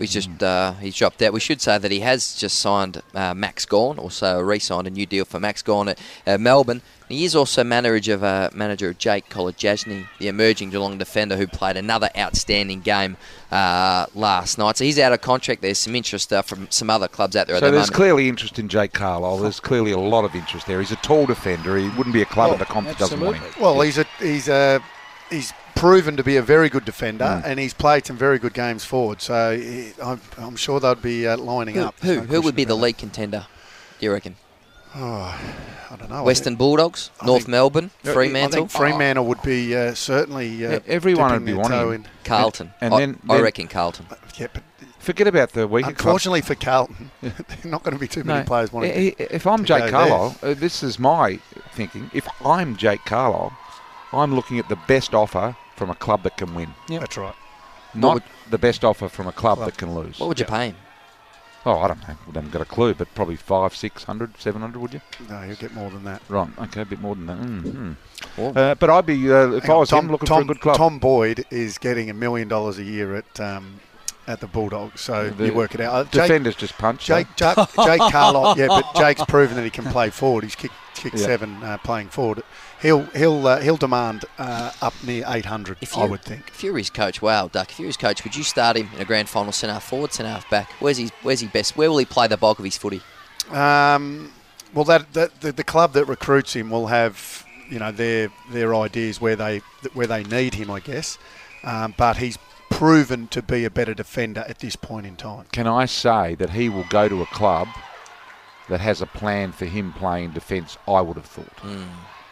We just uh, he's dropped out. We should say that he has just signed uh, Max Gawn, also re-signed a new deal for Max Gawn at uh, Melbourne. He is also manager of uh, manager of Jake Kolodjasny, the emerging Geelong defender who played another outstanding game uh, last night. So he's out of contract. There's some interest uh, from some other clubs out there. So at the there's moment. clearly interest in Jake Carlisle. There's clearly a lot of interest there. He's a tall defender. He wouldn't be a club Well, at the comp that doesn't want him. Well, he's a he's a he's proven to be a very good defender, Mm. and he's played some very good games forward. So he, I'm, I'm sure they'd be uh, lining Who, up. who, No who would question be the about league contender, do you reckon? that. Oh, I don't know. I Western think- Bulldogs, I North think- Melbourne, I Fremantle. think Fremantle would be uh, certainly. Uh, Yeah, everyone dipping would be their wanting toe him. in. Carlton. And I, then- I then- reckon Carlton. Yeah, but Forget about the weekend club. unfortunately for Carlton, they're not going to be too many No, players wanting. i- to- If I'm to Jake go Carlisle, uh, this is my thinking. If I'm Jake Carlisle, I'm looking at the best offer from a club that can win. there. That's right. Not would- the best offer from a club Club. that can lose. What would you pay him? Oh, I don't know. I haven't got a clue, but probably five, six hundred, seven hundred, would you? No, you'll get more than that. Right. Okay, a bit more than that. Mm-hmm. Well, Uh, but I'd be, uh, if Hang I on, was Tom, him, looking Tom, for a good club. Tom Boyd is getting a million dollars a year at um, at the Bulldogs, so The you work it out. Uh, Jake, Defenders just punch. Jake, Jake, Jake Carlisle, yeah, but Jake's proven that he can play forward. He's kicked kick Yeah. seven uh, playing forward. He'll he'll uh, he'll demand uh, up near eight hundred, If I you- would think. If you're his coach, wow, Duck. If you're his coach, would you start him in a grand final centre half forward, centre half back? Where's he? Where's he best? Where will he play the bulk of his footy? Um, well, that, that the, the club that recruits him will have you know their their ideas where they where they need him, I guess. Um, but he's proven to be a better defender at this point in time. Can I say that he will go to a club that has a plan for him playing defence? I would have thought. Mm.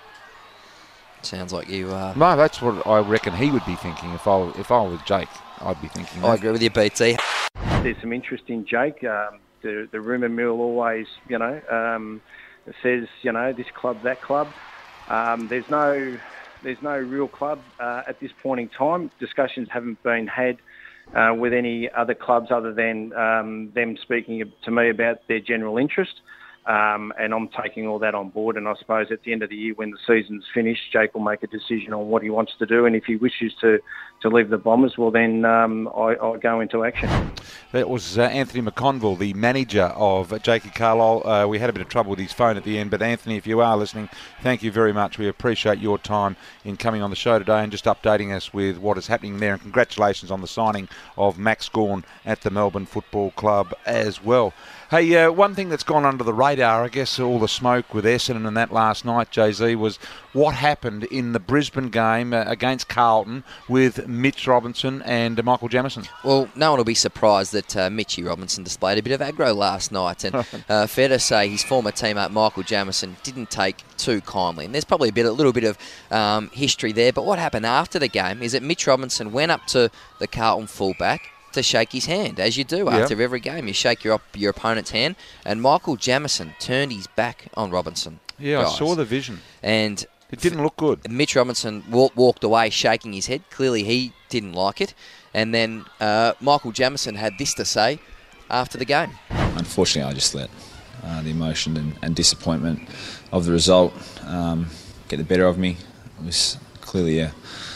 Sounds like you. Uh, No, that's what I reckon he would be thinking if I if I was Jake. I'd be thinking. I that. agree with you, B T. There's some interest in Jake. Um, the the rumour mill always, you know, um, says, you know, this club, that club. Um, there's no there's no real club uh, at this point in time. Discussions haven't been had uh, with any other clubs other than um, them speaking to me about their general interest. Um, and I'm taking all that on board. And I suppose at the end of the year, when the season's finished, Jake will make a decision on what he wants to do. And if he wishes to, to leave the Bombers, well, then um, I, I'll go into action. That was uh, Anthony McConville, the manager of uh, Jakey Carlisle. Uh, we had a bit of trouble with his phone at the end, but Anthony, if you are listening, thank you very much. We appreciate your time in coming on the show today and just updating us with what is happening there. And congratulations on the signing of Max Gawn at the Melbourne Football Club as well. Hey, uh, one thing that's gone under the radar, I guess all the smoke with Essendon and that last night, Jay-Z, was what happened in the Brisbane game uh, against Carlton with Mitch Robinson and Michael Jamison. Well, no one will be surprised that uh, Mitchy Robinson displayed a bit of aggro last night. And uh, fair to say his former teammate Michael Jamison didn't take too kindly. And there's probably a, bit, a little bit of um, history there. But what happened after the game is that Mitch Robinson went up to the Carlton fullback to shake his hand, as you do after Yep. every game. You shake your, op- your opponent's hand. And Michael Jamison turned his back on Robinson. Yeah, guys. I saw the vision. And it didn't look good. Mitch Robinson walk, walked away shaking his head. Clearly he didn't like it. And then uh, Michael Jamison had this to say after the game. Unfortunately, I just let uh, the emotion and, and disappointment of the result um, get the better of me. It was clearly a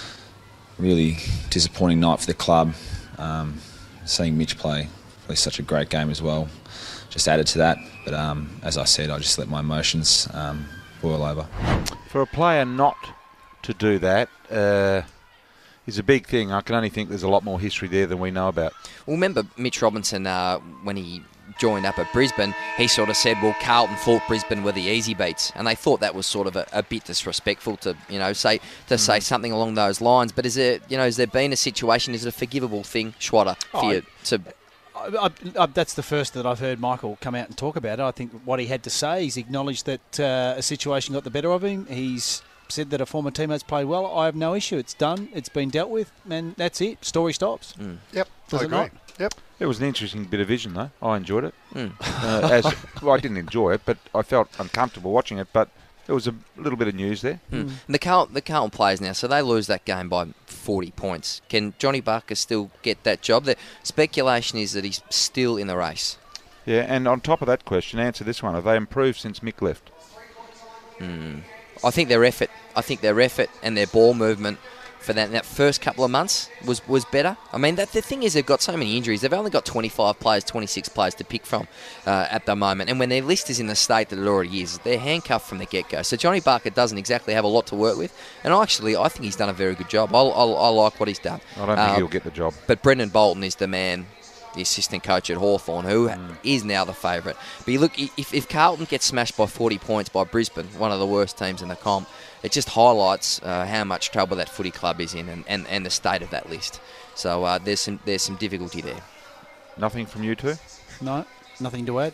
really disappointing night for the club. Um, seeing Mitch play, play such a great game as well just added to that. But um, as I said, I just let my emotions um, boil over. For a player not to do that uh, is a big thing. I can only think there's a lot more history there than we know about. Well, remember Mitch Robinson, uh, when he joined up at Brisbane, he sort of said, well, Carlton thought Brisbane were the easy beats, and they thought that was sort of a, a bit disrespectful to, you know, say to mm. say something along those lines. But is there, you know, has there been a situation, is it a forgivable thing, Schwatter, for Oh, you to... I, I, I, that's the first that I've heard Michael come out and talk about it. I think what he had to say, he's acknowledged that uh, a situation got the better of him. He's said that a former teammate's played well. I have no issue. It's done. It's been dealt with, and that's it. Story stops. Mm. Yep, Does I it agree. not? Yep. It was an interesting bit of vision, though. I enjoyed it. Mm. Uh, as well, I didn't enjoy it, but I felt uncomfortable watching it. But there was a little bit of news there. Mm. And the Carlton, the Carlton players now, so they lose that game by forty points. Can Johnny Barker still get that job? The speculation is that he's still in the race. Yeah, and on top of that question, answer this one. Have they improved since Mick left? Mm. I think their effort, I think their effort and their ball movement for that that first couple of months was, was better. I mean, that, the thing is they've got so many injuries. They've only got twenty-five players, twenty-six players to pick from uh, at the moment. And when their list is in the state that it already is, they're handcuffed from the get-go. So Johnny Barker doesn't exactly have a lot to work with. And actually, I think he's done a very good job. I, I, I like what he's done. I don't think um, he'll get the job. But Brendan Bolton is the man, the assistant coach at Hawthorn, who mm. is now the favourite. But you look, if, if Carlton gets smashed by forty points by Brisbane, one of the worst teams in the comp, it just highlights uh, how much trouble that footy club is in and, and, and the state of that list. So uh, there's some there's some difficulty there. Nothing from you two? No, nothing to add.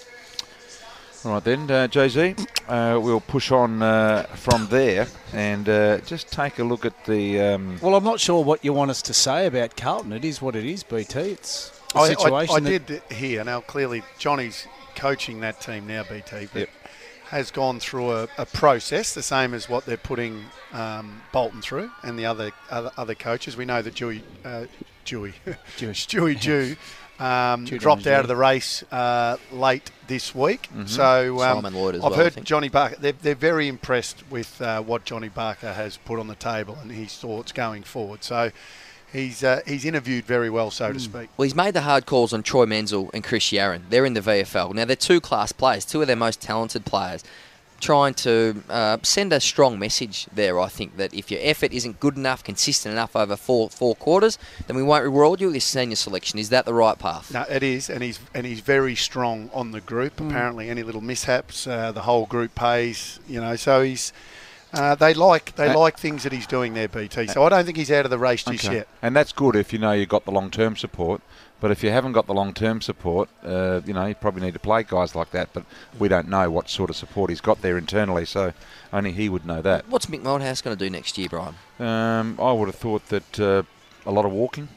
All right then, uh, J Z, uh, we'll push on uh, from there and uh, just take a look at the... Um well, I'm not sure what you want us to say about Carlton. It is what it is, B T. It's a I, situation I, I that did hear, now clearly Johnny's coaching that team now, B T, but yep. has gone through a, a process, the same as what they're putting um, Bolton through and the other other, other coaches. We know that Dewey, uh, Dewey, Stewie Dew um, dropped out of the race uh, late this week. Mm-hmm. So um, Simon Lloyd as I've well, I heard think. Johnny Barker, they're, they're very impressed with uh, what Johnny Barker has put on the table and his thoughts going forward. So he's uh, he's interviewed very well, so to speak. Well, he's made the hard calls on Troy Menzel and Chris Yarran. They're in the V F L. Now, they're two class players, two of their most talented players, trying to uh, send a strong message there, I think, that if your effort isn't good enough, consistent enough over four four quarters, then we won't reward you with this senior selection. Is that the right path? No, it is, and he's and he's very strong on the group. Mm. Apparently, any little mishaps, uh, the whole group pays, you know, so he's... Uh, they like they uh, like things that he's doing there, B T. So I don't think he's out of the race just okay. yet. And that's good if you know you've got the long-term support. But if you haven't got the long-term support, uh, you know, you probably need to play guys like that. But we don't know what sort of support he's got there internally, so only he would know that. What's Mick Moldhouse going to do next year, Brian? Um, I would have thought that uh, a lot of walking.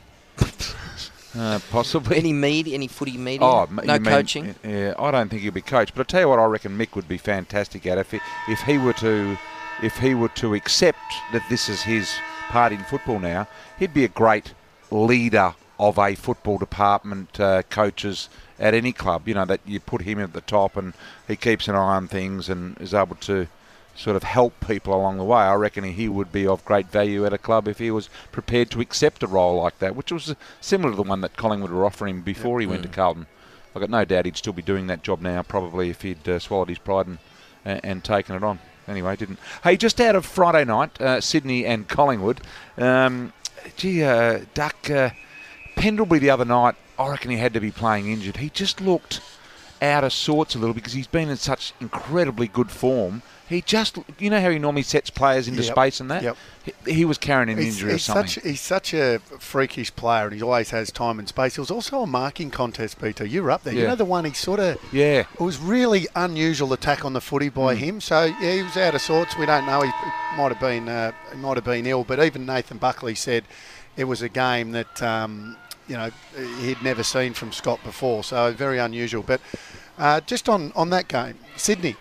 Uh, possibly. Any media, any footy media? Oh, no mean, coaching? Yeah, I don't think he'll be coached. But I tell you what, I reckon Mick would be fantastic at if he, if he were to if he were to accept that this is his part in football now. He'd be a great leader of a football department, uh, coaches at any club. You know, that you put him at the top and he keeps an eye on things and is able to sort of help people along the way. I reckon he would be of great value at a club if he was prepared to accept a role like that, which was similar to the one that Collingwood were offering him before he went mm. to Carlton. I've got no doubt he'd still be doing that job now, probably, if he'd uh, swallowed his pride and, and, and taken it on. Anyway, didn't. Hey, just out of Friday night, uh, Sydney and Collingwood, um, gee, uh, Duck, uh, Pendlebury the other night, I reckon he had to be playing injured. He just looked out of sorts a little because he's been in such incredibly good form. He just, you know how he normally sets players into yep. space and that? Yep. He, he was carrying an he's, injury he's or something. Such, he's such a freakish player and he always has time and space. It was also a marking contest, Peter. You were up there. Yeah. You know the one he sort of... Yeah. It was really unusual attack on the footy by mm. him. So, yeah, he was out of sorts. We don't know. He, he might have been uh, he might have been ill. But even Nathan Buckley said it was a game that, um, you know, he'd never seen from Scott before. So, very unusual. But uh, just on, on that game, Sydney...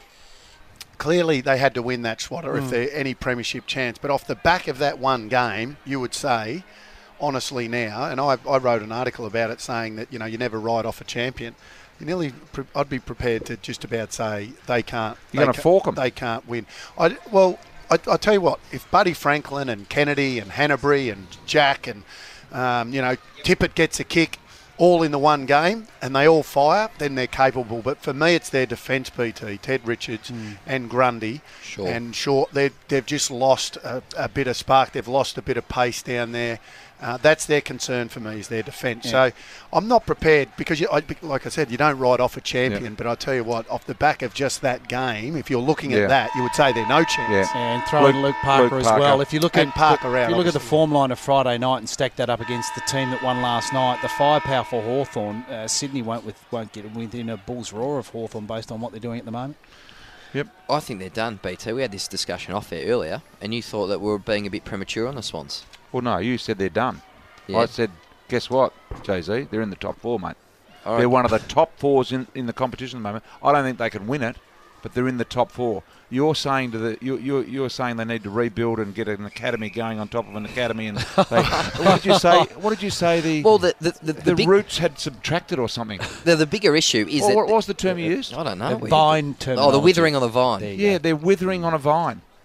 Clearly, they had to win that swatter mm. if there's any premiership chance. But off the back of that one game, you would say, honestly now, and I, I wrote an article about it saying that, you know, you never write off a champion. You nearly, I'd be prepared to just about say they can't. You're going to fork them. They can't win. I, well, I, I tell you what, if Buddy Franklin and Kennedy and Hanbury and Jack and, um, you know, Tippett gets a kick, all in the one game, and they all fire, then they're capable. But for me, it's their defence, P T, Ted Richards mm. and Grundy. Sure. And Shaw, they've just lost a, a bit of spark. They've lost a bit of pace down there. Uh, that's their concern for me, is their defence. Yeah. So I'm not prepared, because, you, I, like I said, you don't write off a champion. Yeah. But I tell you what, off the back of just that game, if you're looking yeah. at that, you would say they're no chance. Yeah. And throw in Luke Parker Luke as Parker. well. If you look and at Parker the, out, if you look obviously. at the form line of Friday night and stack that up against the team that won last night, the firepower for Hawthorn, uh, Sydney won't with won't get within a bull's roar of Hawthorn based on what they're doing at the moment. Yep. I think they're done, B T. We had this discussion off there earlier, and you thought that we were being a bit premature on the Swans. Well, no, you said they're done. Yeah. I said, guess what, Jay Z? They're in the top four, mate. All right. They're one of the top fours in, in the competition at the moment. I don't think they can win it, but they're in the top four. You're saying to the you you you're saying they need to rebuild and get an academy going on top of an academy. And they, what did you say? What did you say? The well, the the, the, the, the big, roots had subtracted or something. The, the bigger issue is well, that what was the term you used? I don't know. The vine term. Oh, the withering on the vine. Yeah, go. They're withering on a vine.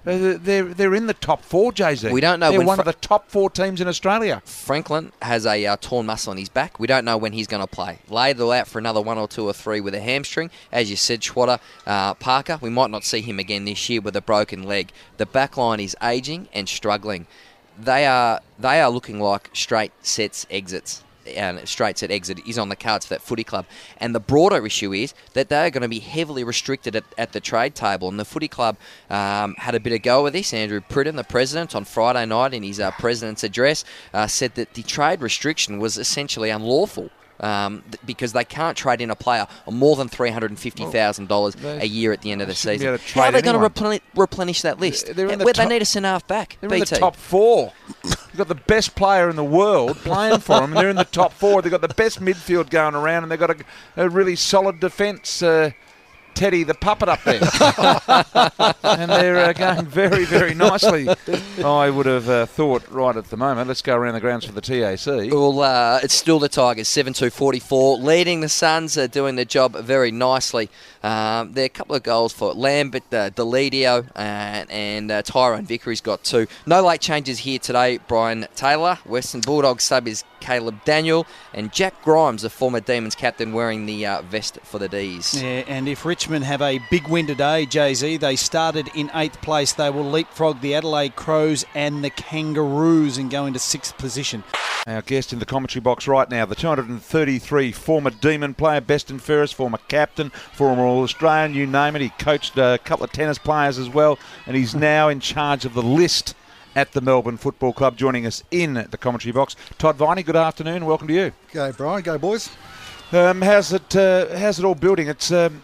Uh, they're they're in the top four, Jay Z. We don't know They're when one Fra- of the top four teams in Australia. Franklin has a uh, torn muscle on his back. We don't know when he's going to play. Ladle out for another one or two or three with a hamstring. As you said, Schwatter, uh, Parker, we might not see him again this year with a broken leg. The back line is ageing and struggling. They are they are looking like straight sets exits. And straight set exit is on the cards for that footy club. And the broader issue is that they are going to be heavily restricted at, at the trade table. And the footy club um, had a bit of go with this. Andrew Pridden, the president, on Friday night in his uh, president's address, uh, said that the trade restriction was essentially unlawful. Um, th- because they can't trade in a player on more than three hundred fifty thousand dollars well, a year at the end of the shouldn't be season. able to trade How are they going to anyone. replen- replenish that list? They're in the Where top- they need a centre-half back. They're B T. in the top four. You've got the best player in the world playing for them, and they're in the top four. They've got the best midfield going around, and they've got a, a really solid defence. Uh, Teddy the puppet up there. And they're uh, going very, very nicely, I would have uh, thought, right at the moment. Let's go around the grounds for the T A C. Well, uh, it's still the Tigers, seven two forty-four, leading the Suns, uh, doing their job very nicely. Um, there are a couple of goals for Lambert, uh, Deledio, uh, and uh, Tyrone Vickery's got two. No late changes here today. Brian Taylor, Western Bulldogs sub is Caleb Daniel, and Jack Grimes, the former Demons captain, wearing the uh, vest for the D's. Yeah, and if Richmond have a big win today, Jay-Z, they started in eighth place. They will leapfrog the Adelaide Crows and the Kangaroos and go into sixth position. Our guest in the commentary box right now, the two hundred thirty-three former Demon player, best and fairest, former captain, former All-Australian, you name it. He coached a couple of tennis players as well, and he's now in charge of the list at the Melbourne Football Club. Joining us in the commentary box, Todd Viney, good afternoon, welcome to you. Go, Brian. Go, boys. Um, how's it? Uh, how's it all building? It's um,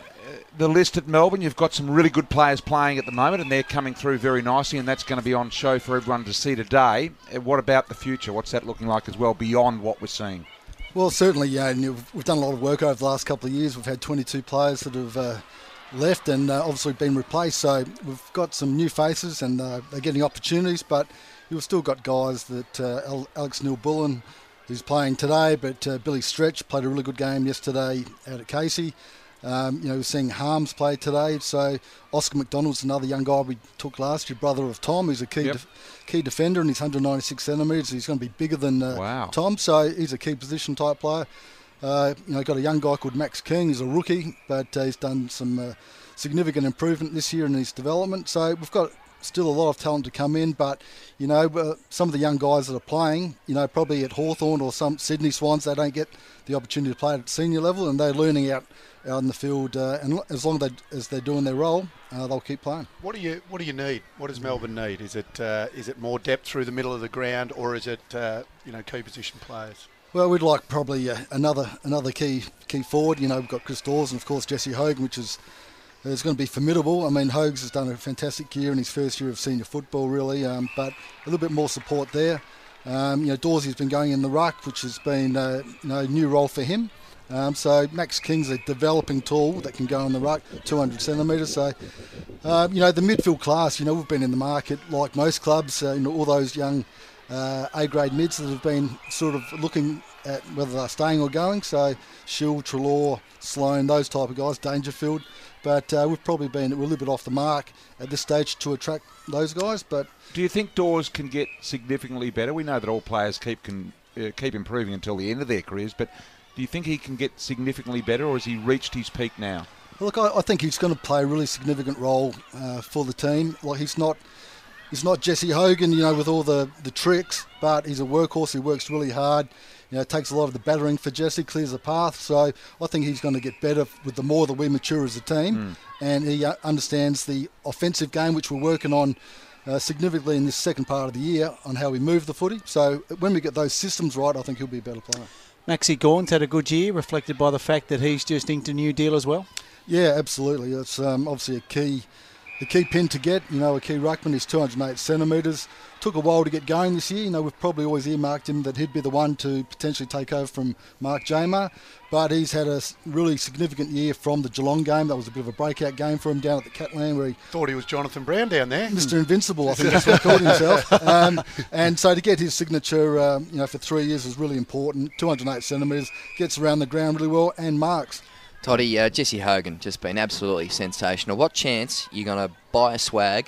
the list at Melbourne. You've got some really good players playing at the moment, and they're coming through very nicely, and that's going to be on show for everyone to see today. Uh, What about the future? What's that looking like as well beyond what we're seeing? Well, certainly, yeah. And you've- we've done a lot of work over the last couple of years. We've had twenty-two players that have uh, left and uh, obviously been replaced. So we've got some new faces, and uh, they're getting opportunities. But you've still got guys that uh, Al- Alex Neil-Bullen, who's playing today, but uh, Billy Stretch played a really good game yesterday out at Casey. Um, you know, we're seeing Harms play today. So Oscar McDonald's another young guy we took last year, brother of Tom, who's a key Yep. def- key defender, and he's one hundred ninety-six centimetres. He's going to be bigger than uh, Wow. Tom, so he's a key position type player. Uh, you know, got a young guy called Max King. He's a rookie, but uh, he's done some uh, significant improvement this year in his development. So we've got still a lot of talent to come in, but you know, uh, some of the young guys that are playing, you know, probably at Hawthorn or some Sydney Swans, they don't get the opportunity to play at senior level, and they're learning out out in the field. Uh, and as long as, they, as they're doing their role, uh, they'll keep playing. What do you What do you need? What does Melbourne need? Is it uh, is it more depth through the middle of the ground, or is it uh, you know key position players? Well, we'd like probably uh, another another key key forward. You know, we've got Chris Dawes and of course Jesse Hogan, which is is going to be formidable. I mean, Hogs has done a fantastic year in his first year of senior football, really, um, but a little bit more support there. Um, you know, Dawsey's been going in the ruck, which has been uh, you know, a new role for him. Um, so Max King's a developing tool that can go in the ruck, two hundred centimetres. So, uh, you know, the midfield class, you know, we've been in the market like most clubs, uh, you know, all those young uh, A-grade mids that have been sort of looking at whether they're staying or going. So Shield, Trelaw, Sloan, those type of guys, Dangerfield. But uh, we've probably been a little bit off the mark at this stage to attract those guys. But do you think Dawes can get significantly better? We know that all players keep can uh, keep improving until the end of their careers, but do you think he can get significantly better, or has he reached his peak now? Look, I, I think he's going to play a really significant role uh, for the team. Like he's not, he's not Jesse Hogan, you know, with all the, the tricks, but he's a workhorse. He works really hard. You know, takes a lot of the battering for Jesse, clears the path. So I think he's going to get better with the more that we mature as a team, Mm. and he uh, understands the offensive game, which we're working on uh, significantly in this second part of the year on how we move the footy. So when we get those systems right, I think he'll be a better player. Maxi Gawn's had a good year, reflected by the fact that he's just inked a new deal as well. Yeah, absolutely. It's um, obviously a key, the key pin to get. You know, a key ruckman is two hundred eight centimetres. Took a while to get going this year. You know, we've probably always earmarked him that he'd be the one to potentially take over from Mark Jamar, but he's had a s- really significant year from the Geelong game. That was a bit of a breakout game for him down at the Catland, where he Thought he was Jonathan Brown down there. Mister Invincible, I think that's what he called himself. Um, and so to get his signature, um, you know, for three years was really important. two hundred eight centimetres, gets around the ground really well, and marks. Toddy, uh, Jesse Hogan just been absolutely sensational. What chance you going to buy a swag,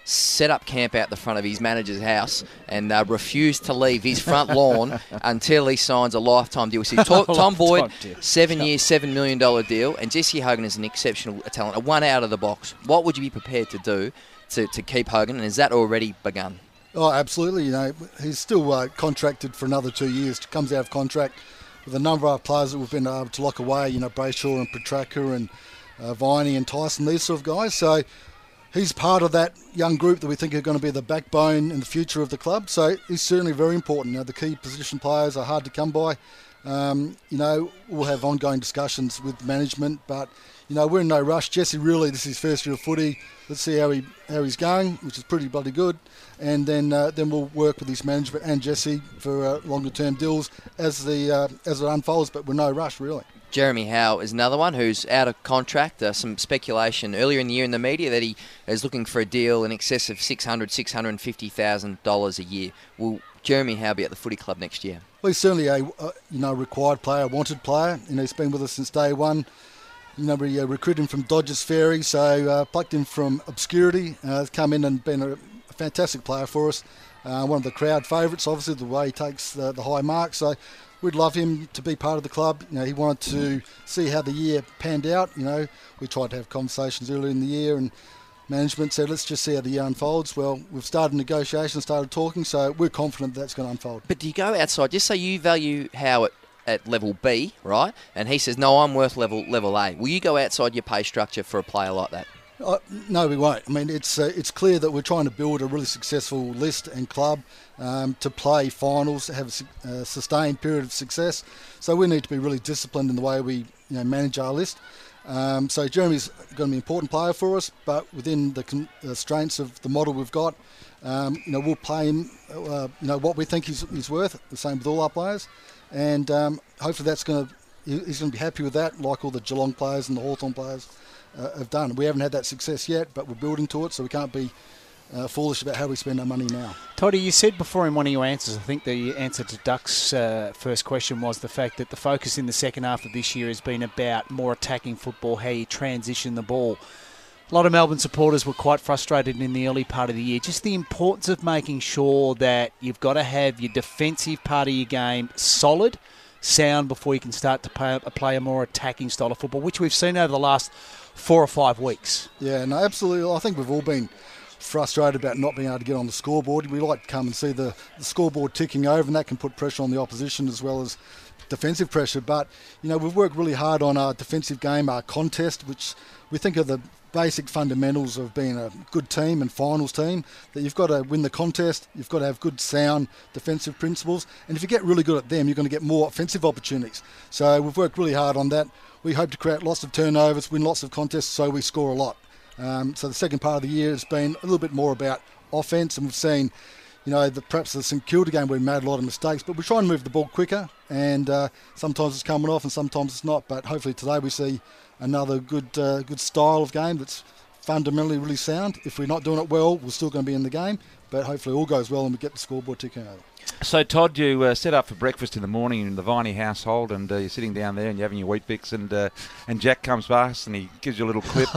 set up camp out the front of his manager's house and uh, refused to leave his front lawn until he signs a lifetime deal. So Tom, Tom Boyd, seven years, seven million dollars deal, and Jesse Hogan is an exceptional talent, a one out of the box. What would you be prepared to do to, to keep Hogan, and has that already begun? Oh, absolutely. You know, he's still uh, contracted for another two years. Comes out of contract with a number of our players that we've been able to lock away. You know, Brayshaw and Petraka and uh, Viney and Tyson, these sort of guys. So he's part of that young group that we think are going to be the backbone in the future of the club. So he's certainly very important. You know, the key position players are hard to come by. Um, you know, we'll have ongoing discussions with management, but you know, we're in no rush. Jesse, really, this is his first year of footy. Let's see how he how he's going, which is pretty bloody good, and then uh, then we'll work with his management and Jesse for uh, longer term deals as the uh, as it unfolds. But we're no rush, really. Jeremy Howe is another one who's out of contract. Uh, some speculation earlier in the year in the media that he is looking for a deal in excess of six hundred thousand dollars, six hundred fifty thousand dollars a year. Will Jeremy Howe be at the footy club next year? Well, he's certainly a uh, you know required player, wanted player. You know, he's been with us since day one. You know, we uh, recruited him from Dodgers Ferry, so uh, plucked him from obscurity. Uh, come in and been a, a fantastic player for us. Uh, one of the crowd favourites, obviously, the way he takes the, the high mark. So we'd love him to be part of the club. You know, he wanted to see how the year panned out. You know, we tried to have conversations earlier in the year, and management said, let's just see how the year unfolds. Well, we've started negotiations, started talking, so we're confident that's going to unfold. But do you go outside? Just say you value Howe at, at level B, right? And he says, no, I'm worth level level A. Will you go outside your pay structure for a player like that? Uh, no, we won't. I mean, it's uh, it's clear that we're trying to build a really successful list and club um, to play finals, have a uh, sustained period of success. So we need to be really disciplined in the way we you know, manage our list. Um, so Jeremy's going to be an important player for us, but within the constraints of the model we've got, um, you know, we'll pay him uh, you know what we think he's, he's worth. The same with all our players, and um, hopefully that's going to he's going to be happy with that, like all the Geelong players and the Hawthorn players Uh, have done. We haven't had that success yet, but we're building to it, so we can't be uh, foolish about how we spend our money now. Toddy, you said before in one of your answers, I think the answer to Duck's uh, first question was the fact that the focus in the second half of this year has been about more attacking football, how you transition the ball. A lot of Melbourne supporters were quite frustrated in the early part of the year. Just the importance of making sure that you've got to have your defensive part of your game solid, sound, before you can start to play, play a more attacking style of football, which we've seen over the last four or five weeks. Yeah, no, absolutely. I think we've all been frustrated about not being able to get on the scoreboard. We like to come and see the, the scoreboard ticking over, and that can put pressure on the opposition as well as defensive pressure. But, you know, we've worked really hard on our defensive game, our contest, which we think are the basic fundamentals of being a good team and finals team, that you've got to win the contest, you've got to have good sound defensive principles, and if you get really good at them, you're going to get more offensive opportunities. So we've worked really hard on that. We hope to create lots of turnovers, win lots of contests, so we score a lot. Um, so the second part of the year has been a little bit more about offense, and we've seen, you know, the, perhaps the St Kilda game where we made a lot of mistakes, but we try and move the ball quicker, and uh, sometimes it's coming off and sometimes it's not. But hopefully today we see another good uh, good style of game that's fundamentally really sound. If we're not doing it well, we're still going to be in the game, but hopefully all goes well and we get the scoreboard ticking over. So, Todd, you uh, set up for breakfast in the morning in the Viney household, and uh, you're sitting down there and you're having your Weet-Bix, and uh, and Jack comes past and he gives you a little clip.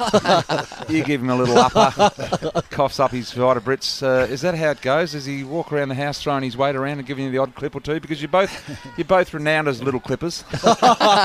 You give him a little upper, coughs up his Vita Brits. Uh, is that how it goes? Does he walk around the house throwing his weight around and giving you the odd clip or two? Because you're both you're both renowned as little clippers. No,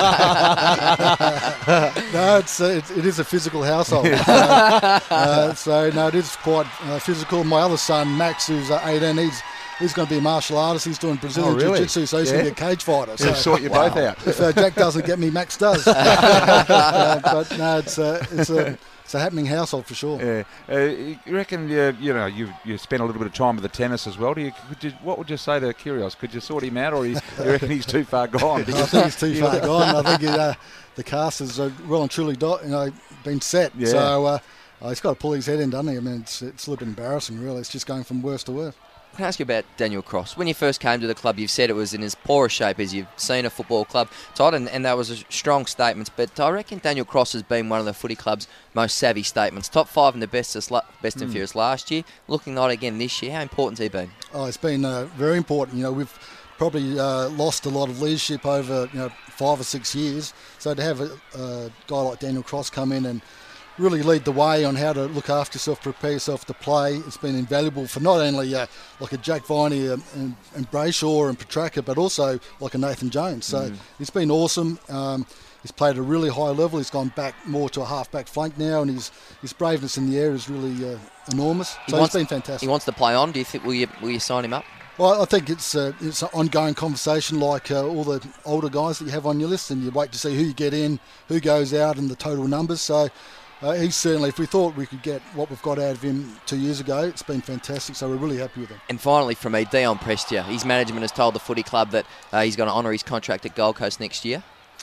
it's, uh, it, it is a physical household. uh, uh, so, no, it is quite uh, physical. My other son, Max, who's uh, eighteen, he's He's going to be a martial artist. He's doing Brazilian oh, really? Jiu-Jitsu, so he's yeah. going to be a cage fighter. So He'll sort you wow. both out. If uh, Jack doesn't get me, Max does. uh, but no, it's, uh, it's, a, it's a happening household for sure. Yeah. Uh, you reckon you, you know you you spent a little bit of time with the tennis as well? Do you, could you? What would you say to Kyrgios? Could you sort him out, or you, you reckon he's too far gone? I think he's too far gone. I think uh, the cast has uh, well and truly do, you know, been set. Yeah. So uh, oh, he's got to pull his head in, doesn't he? I mean, it's, it's a little bit embarrassing, really. It's just going from worse to worse. Can I ask you about Daniel Cross? When you first came to the club, you've said it was in as poor a shape as you've seen a football club, Todd, and, and that was a strong statement. But I reckon Daniel Cross has been one of the footy club's most savvy statements. Top five in the best, best and mm. furious last year, looking like again this year. How important has he been? Oh, it's been uh, very important. You know, we've probably uh, lost a lot of leadership over you know five or six years. So to have a, a guy like Daniel Cross come in and really lead the way on how to look after yourself, prepare yourself to play. It's been invaluable for not only uh, like a Jack Viney and, and, and Brayshaw and Petrarca, but also like a Nathan Jones. So Mm. it's been awesome. Um, he's played at a really high level. He's gone back more to a half-back flank now, and his, his braveness in the air is really uh, enormous. He So wants, it's been fantastic. He wants to play on. Do you think will you will you sign him up? Well, I think it's uh, it's an ongoing conversation like uh, all the older guys that you have on your list, and you wait to see who you get in, who goes out, and the total numbers. So uh, he's certainly, if we thought we could get what we've got out of him two years ago, it's been fantastic. So we're really happy with him. And finally, from me, Dion Prestia. His management has told the footy club that uh, he's going to honour his contract at Gold Coast next year.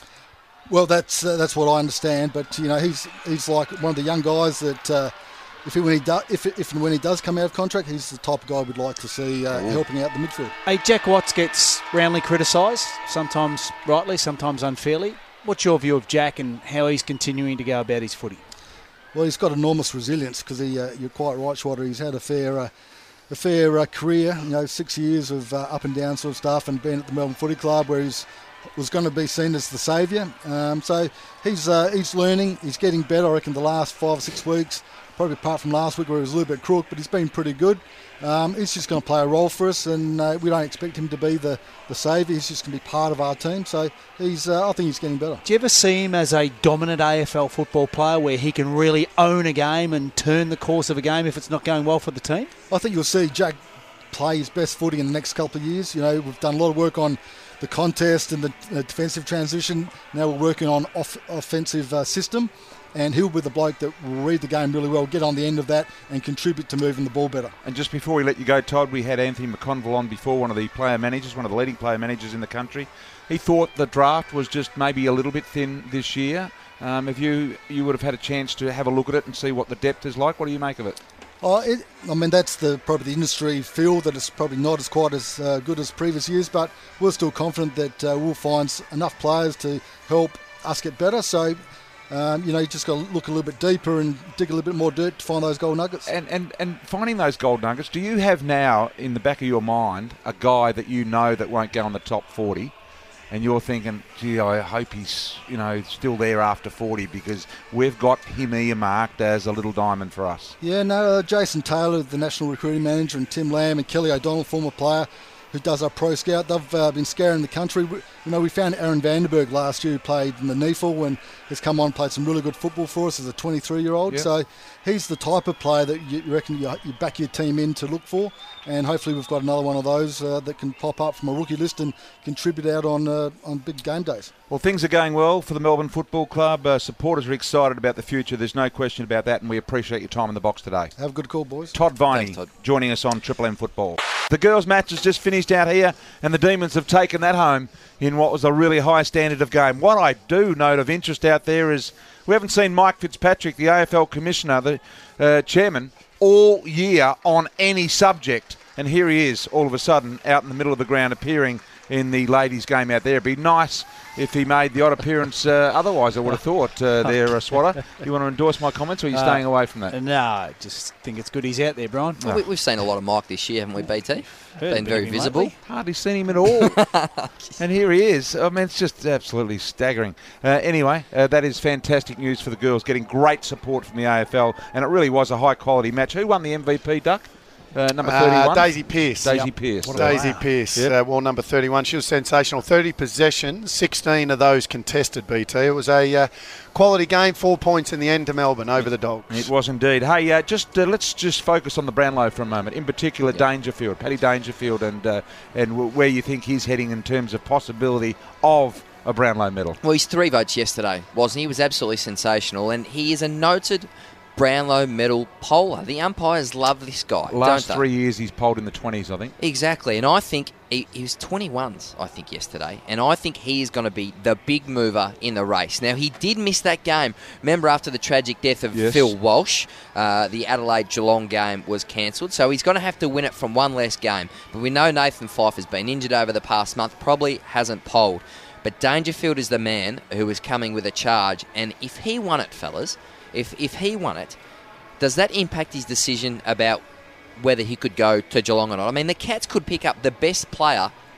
Well, that's uh, that's what I understand. But you know, he's he's like one of the young guys that. Uh, If, he, when he do, if, if and when he does come out of contract, he's the type of guy we'd like to see uh, helping out the midfield. Hey, Jack Watts gets roundly criticised, sometimes rightly, sometimes unfairly. What's your view of Jack and how he's continuing to go about his footy? Well, he's got enormous resilience because he, uh, you're quite right, Schwatter. He's had a fair, uh, a fair uh, career. You know, six years of uh, up and down sort of stuff, and been at the Melbourne Footy Club where he's was going to be seen as the saviour. Um, so he's uh, he's learning. He's getting better. I reckon the last five or six weeks. Probably apart from last week where he was a little bit crook, but he's been pretty good. Um, he's just going to play a role for us, and uh, we don't expect him to be the, the saviour. He's just going to be part of our team. So he's, uh, I think he's getting better. Do you ever see him as a dominant A F L football player where he can really own a game and turn the course of a game if it's not going well for the team? I think you'll see Jack play his best footy in the next couple of years. You know, we've done a lot of work on the contest and the uh, defensive transition. Now we're working on off- offensive uh, system. And he'll be the bloke that will read the game really well, get on the end of that and contribute to moving the ball better. And just before we let you go, Todd, we had Anthony McConville on before, one of the player managers, one of the leading player managers in the country. He thought the draft was just maybe a little bit thin this year. Um, if you you would have had a chance to have a look at it and see what the depth is like, what do you make of it? Oh, it, I mean, that's the probably the industry feel that it's probably not as quite as uh, good as previous years, but we're still confident that uh, we'll find enough players to help us get better. So, Um, you know, you just got to look a little bit deeper and dig a little bit more dirt to find those gold nuggets. And, and and finding those gold nuggets, do you have now in the back of your mind a guy that you know that won't go on the top forty, and you're thinking, gee, I hope he's, you know, still there after forty because we've got him earmarked as a little diamond for us? Yeah, no, uh, Jason Taylor, the national recruiting manager, and Tim Lamb and Kelly O'Donnell, former player, who does our pro scout. They've uh, been scouring the country. We, you know, we found Aaron Vandenberg last year who played in the N E F L and has come on and played some really good football for us as a twenty-three-year-old. Yep. So he's the type of player that you reckon you, you back your team in to look for. And hopefully we've got another one of those uh, that can pop up from a rookie list and contribute out on uh, on big game days. Well, things are going well for the Melbourne Football Club. Uh, supporters are excited about the future. There's no question about that, and we appreciate your time in the box today. Have a good call, boys. Todd Viney Thanks, Todd. joining us on Triple M Football. The girls' match has just finished out here, and the Demons have taken that home in what was a really high standard of game. What I do note of interest out there is we haven't seen Mike Fitzpatrick, the A F L Commissioner, the uh, chairman, all year on any subject. And here he is, all of a sudden, out in the middle of the ground, appearing in the ladies' game out there. It'd be nice if he made the odd appearance uh, otherwise, I would have thought, uh, there, uh, Swatter. You want to endorse my comments, or are you Uh, staying away from that? No, I just think it's good he's out there, Brian. Well, we, we've seen a lot of Mike this year, haven't we, B T? Heard a Been bit very of him visible. lately. Hardly seen him at all. And here he is. I mean, it's just absolutely staggering. Uh, anyway, uh, that is fantastic news for the girls, getting great support from the A F L, and it really was a high-quality match. Who won the M V P, Duck? Uh, number thirty-one? Uh, Daisy Pearce. Daisy Yep. Pearce. Daisy Wow. Pearce Yep. uh, wore number thirty-one. She was sensational. thirty possessions, sixteen of those contested, B T. It was a uh, quality game, four points in the end to Melbourne over the Dogs. It was indeed. Hey, uh, just uh, let's just focus on the Brownlow for a moment. In particular, Yeah. Dangerfield, Paddy Dangerfield, and uh, and w- where you think he's heading in terms of possibility of a Brownlow medal. Well, he's three votes yesterday, wasn't he? He was absolutely sensational, and he is a noted Brownlow medal poller. The umpires love this guy, Last don't they? three years, he's polled in the twenties, I think. Exactly, and I think he, he was twenty-ones, I think, yesterday, and I think he is going to be the big mover in the race. Now, he did miss that game. Remember, after the tragic death of Yes. Phil Walsh, uh, the Adelaide-Geelong game was cancelled, so he's going to have to win it from one less game. But we know Nathan Fyfe has been injured over the past month, probably hasn't polled. But Dangerfield is the man who is coming with a charge, and if he won it, fellas, if if he won it, does that impact his decision about whether he could go to Geelong or not? I mean, the Cats could pick up the best player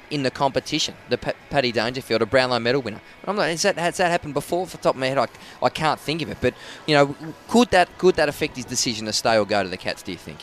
in the competition. The P- Paddy Dangerfield, a Brownlow medal winner. I'm like, has that has that happened before? Off the top of my head, I, I can't think of it. But you know, could that could that affect his decision to stay or go to the Cats? Do you think?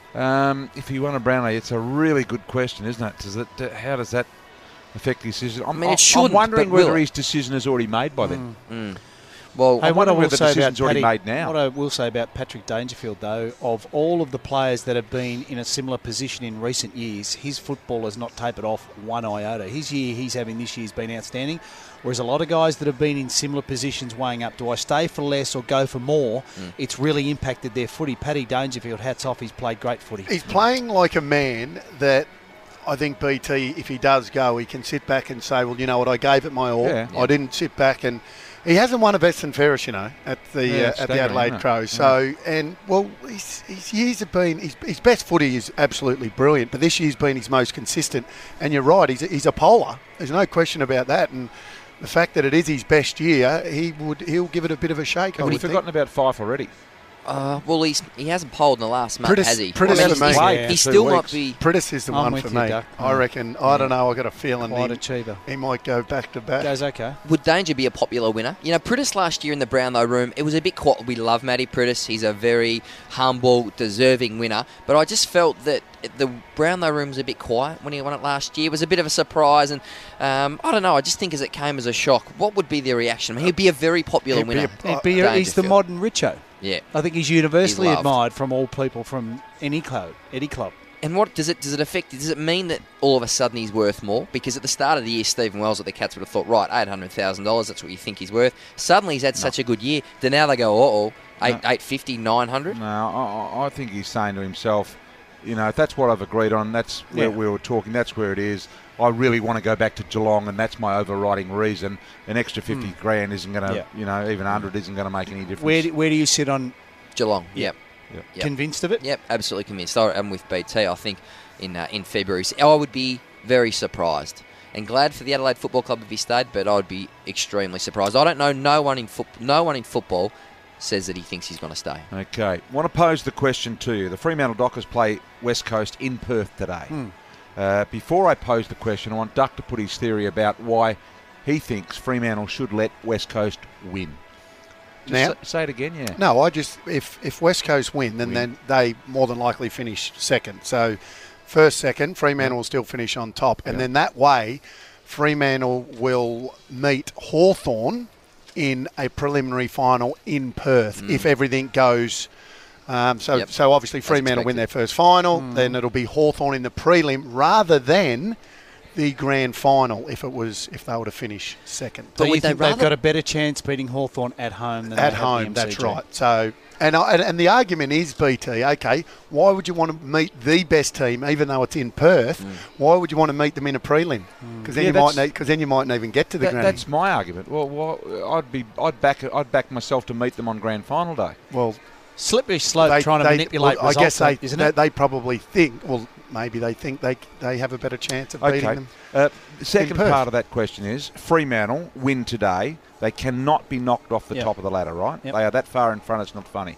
Um, if he won a Brownlow, it's a really good question, isn't it? Does it? Uh, how does that affect his decision? I'm, I mean, it shouldn't, I'm wondering but will whether it? his decision is already made by then. Mm. Mm. Well, Hey, I what I wonder will whether the say about decision's already Paddy, made now. what I will say about Patrick Dangerfield, though, of all of the players that have been in a similar position in recent years, his football has not tapered off one iota. His year he's having this year has been outstanding, whereas a lot of guys that have been in similar positions weighing up, do I stay for less or go for more, mm. it's really impacted their footy. Paddy Dangerfield, hats off, he's played great footy. He's playing like a man that I think B T, if he does go, he can sit back and say, well, you know what, I gave it my all. Yeah. I didn't sit back and... He hasn't won a best and fairest, you know, at the Yeah, uh, at the Adelaide Crows. So, Yeah. and well, his, his years have been his, his best footy is absolutely brilliant, but this year's been his most consistent. And you're right, he's a, he's a polar. There's no question about that. And the fact that it is his best year, he would he'll give it a bit of a shake. Have we forgotten about Fife already? Uh, well, he's he hasn't polled in the last month, Prittis, has he? Prittis I mean, for he's, me. he's, Yeah, he two still weeks. might be. Prittis is the I'm one with for you, me. Duck. I reckon. I don't know. I got a feeling Quite he, achiever. he might go back to back. Goes okay. Would Danger be a popular winner? You know, Prittis last year in the Brownlow room, it was a bit quiet. We love Matty Prittis. He's a very humble, deserving winner. But I just felt that the Brownlow room was a bit quiet when he won it last year. It was a bit of a surprise. And um, I don't know. I just think as it came as a shock, what would be their reaction? I mean, he'd be a very popular He'd be winner. a- He'd be a, he's the Dangerfield. modern Richo. Yeah. I think he's universally He's loved. admired from all people from any club, any club. And what does it does it affect? Does it mean that all of a sudden he's worth more? Because at the start of the year, Stephen Wells at the Cats would have thought, right, eight hundred thousand dollars. That's what you think he's worth. Suddenly he's had such a good year. Then now they go, uh oh, eight eight fifty, nine hundred. No, I, I think he's saying to himself, you know, if that's what I've agreed on, that's where Yeah. we were talking, that's where it is. I really want to go back to Geelong, and that's my overriding reason. An extra fifty Hmm. grand isn't going to, Yeah. you know, even one hundred isn't going to make any difference. Where do, where do you sit on Geelong, yep. Yep. Yep. convinced of it? Yep, absolutely convinced. I- I'm with B T. I think in uh, in February, I would be very surprised and glad for the Adelaide Football Club if he stayed, but I would be extremely surprised. I don't know. No one in foot, no one in football says that he thinks he's going to stay. Okay. Want to pose the question to you. The Fremantle Dockers play West Coast in Perth today. Hmm. Uh, before I pose the question, I want Duck to put his theory about why he thinks Fremantle should let West Coast win. Just Now- say, say it again, yeah. No, I just if if West Coast win, then Win. then they more than likely finish second. So first, second, Fremantle will still finish on top, and Yeah. then that way, Fremantle will meet Hawthorn in a preliminary final in Perth Mm. if everything goes. Um, so Yep. so obviously As Fremantle win expected. their first final, Mm. then it'll be Hawthorn in the prelim rather than the grand final if it was if they were to finish second. So But you would they think they've rather- got a better chance beating Hawthorn at home than At they home, have the that's M C G? right. So, and, I, and and the argument is, B T, okay, why would you want to meet the best team, even though it's in Perth? Why would you want to meet them in a prelim? Because then Yeah, you might, that's- because then you mightn't even get to the That, grand. that's my argument. Well, well, I'd be, I'd back, I'd back myself to meet them on grand final day. Well, Slippery slope they, trying to they- manipulate well, I results, guess they, isn't they, it? they probably think. Well, maybe they think they they have a better chance of beating Okay. them. Uh, the second Perth. part of that question is Fremantle win today. They cannot be knocked off the Yep. top of the ladder, right? Yep. They are that far in front. It's not funny.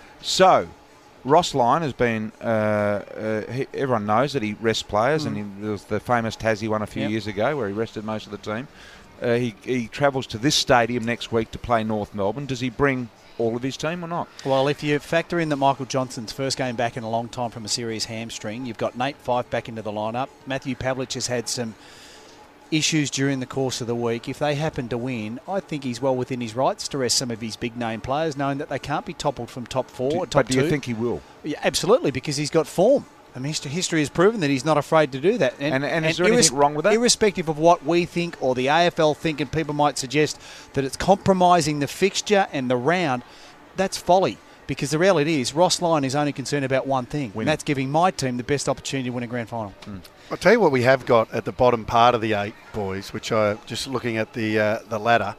So, Ross Lyon has been. Uh, uh, he, everyone knows that he rests players, Mm. and he, there was the famous Tassie one a few Yep. years ago where he rested most of the team. Uh, he he travels to this stadium next week to play North Melbourne. Does he bring all of his team or not? Well, if you factor in that Michael Johnson's first game back in a long time from a serious hamstring, you've got Nate Fife back into the lineup. Matthew Pavlich has had some issues during the course of the week. If they happen to win, I think he's well within his rights to rest some of his big name players, knowing that they can't be toppled from top four Do- or top but do two. you think he will? Yeah, absolutely, because he's got form. I mean, history, history has proven that he's not afraid to do that. And- and is there anything wrong with that? Irrespective of what we think or the A F L think, and people might suggest that it's compromising the fixture and the round, that's folly. Because the reality is, Ross Lyon is only concerned about one thing, Winning. and that's giving my team the best opportunity to win a grand final. I'll tell you what we have got at the bottom part of the eight, boys, which I just looking at the uh, the ladder,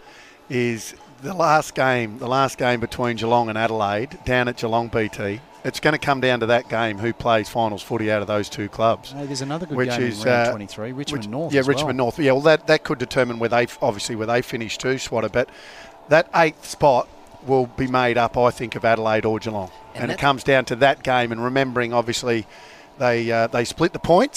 is the last game, the last game between Geelong and Adelaide down at Geelong B T. It's going to come down to that game, who plays finals footy out of those two clubs. Hey, there's another good which game is in round uh, twenty-three, Richmond which- North Yeah, as Richmond well. North. Yeah, well, that, that could determine where they obviously where they finish too, Swatter. But that eighth spot will be made up, I think, of Adelaide or Geelong, And and, it that- comes down to that game. And remembering, obviously, they uh, they split the points.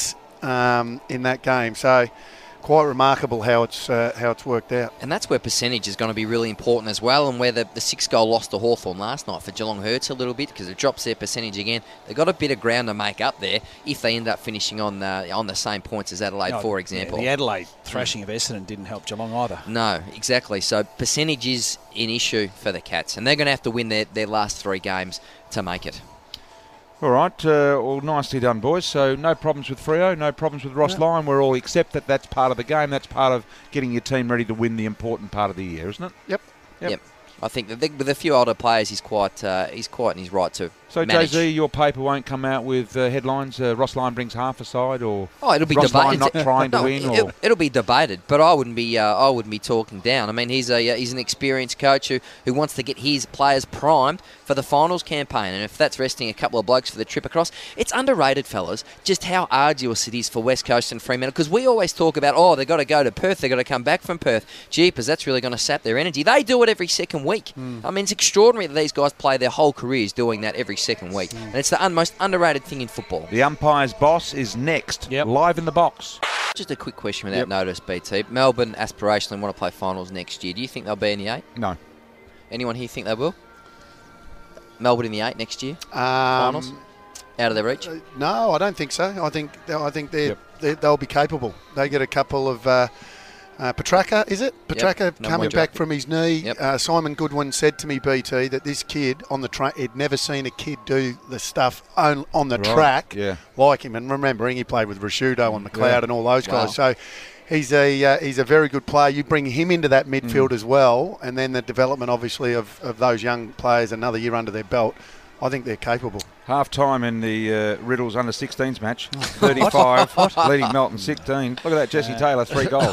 um, in that game. So quite remarkable how it's uh, how it's worked out. And that's where percentage is going to be really important as well, and where the, the six-goal loss to Hawthorn last night for Geelong hurts a little bit because it drops their percentage again. They've got a bit of ground to make up there if they end up finishing on the, on the same points as Adelaide, No, for example. Yeah, the Adelaide thrashing of Essendon didn't help Geelong either. No, exactly. So percentage is an issue for the Cats, and they're going to have to win their, their last three games to make it. All right, uh, well, nicely done, boys. So no problems with Freo, no problems with Ross No. Lyon. We're all accept that that's part of the game. That's part of getting your team ready to win the important part of the year, isn't it? Yep. Yep. Yep. I think that with a few older players, he's quite uh, he's quite in his right to So, manage. Jay Z, your paper won't come out with uh, headlines, uh, Ross Lyon brings half a side, or Oh, it'll be Ross Lyon debated. not trying to No, win, it, or... it'll be debated, but I wouldn't be uh, I wouldn't be talking down. I mean, he's a uh, he's an experienced coach who, who wants to get his players primed for the finals campaign, and if that's resting a couple of blokes for the trip across, it's underrated, fellas, just how arduous it is for West Coast and Fremantle, because we always talk about, oh, they've got to go to Perth, they've got to come back from Perth. Jeepers, that's really going to sap their energy. They do it every second week. Hmm. I mean, it's extraordinary that these guys play their whole careers doing that every second week, and it's the un- most underrated thing in football. The umpire's boss is next, live in the box. Just a quick question without Yep. notice, B T. Melbourne aspirationally want to play finals next year. Do you think they'll be in the eight? No. Anyone here think they will? Melbourne in the eight next year? Um, finals? Out of their reach? No, I don't think so. I think I think they're, they're, they'll be capable. They get a couple of uh, uh, Petrarca, is it? Petrarca Yep. coming Number back one. from his knee. Yep. Uh, Simon Goodwin said to me, B T, that this kid on the track, he'd never seen a kid do the stuff on, on the Right, track yeah. like him. And remembering he played with Rashudo and McLeod Yeah. and all those guys. Wow. So he's a uh, he's a very good player. You bring him into that Mm. midfield as well, and then the development, obviously, of, of those young players another year under their belt. I think they're capable. Half time in the uh, Riddles under sixteens match, thirty-five, leading Melton sixteen. Look at that, Jesse Uh. Taylor, three goals.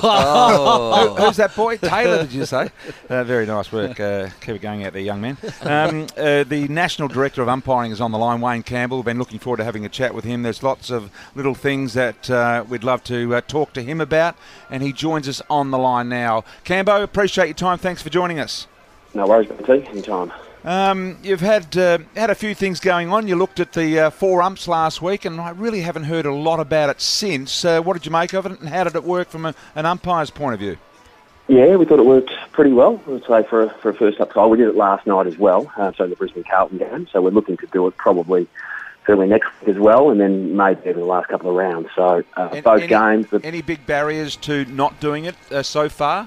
Oh. Who, who's that boy? Taylor, did you say? Uh, very nice work. Uh, keep it going out there, young man. Um, uh, the National Director of Umpiring is on the line, Wayne Campbell. We've been looking forward to having a chat with him. There's lots of little things that uh, we'd love to uh, talk to him about, and he joins us on the line now. Cambo, appreciate your time. Thanks for joining us. No worries, B T. Anytime. Um, you've had uh, had a few things going on. You looked at the uh, four umps last week, and I really haven't heard a lot about it since. Uh, what did you make of it, and how did it work from a, an umpire's point of view? Yeah, we thought it worked pretty well, I would say, for a, for a first up trial. We did it last night as well, uh, so the Brisbane Carlton game. So we're looking to do it probably certainly next week as well, and then maybe in the last couple of rounds. So uh, Any- both any, games. The, Any big barriers to not doing it uh, so far?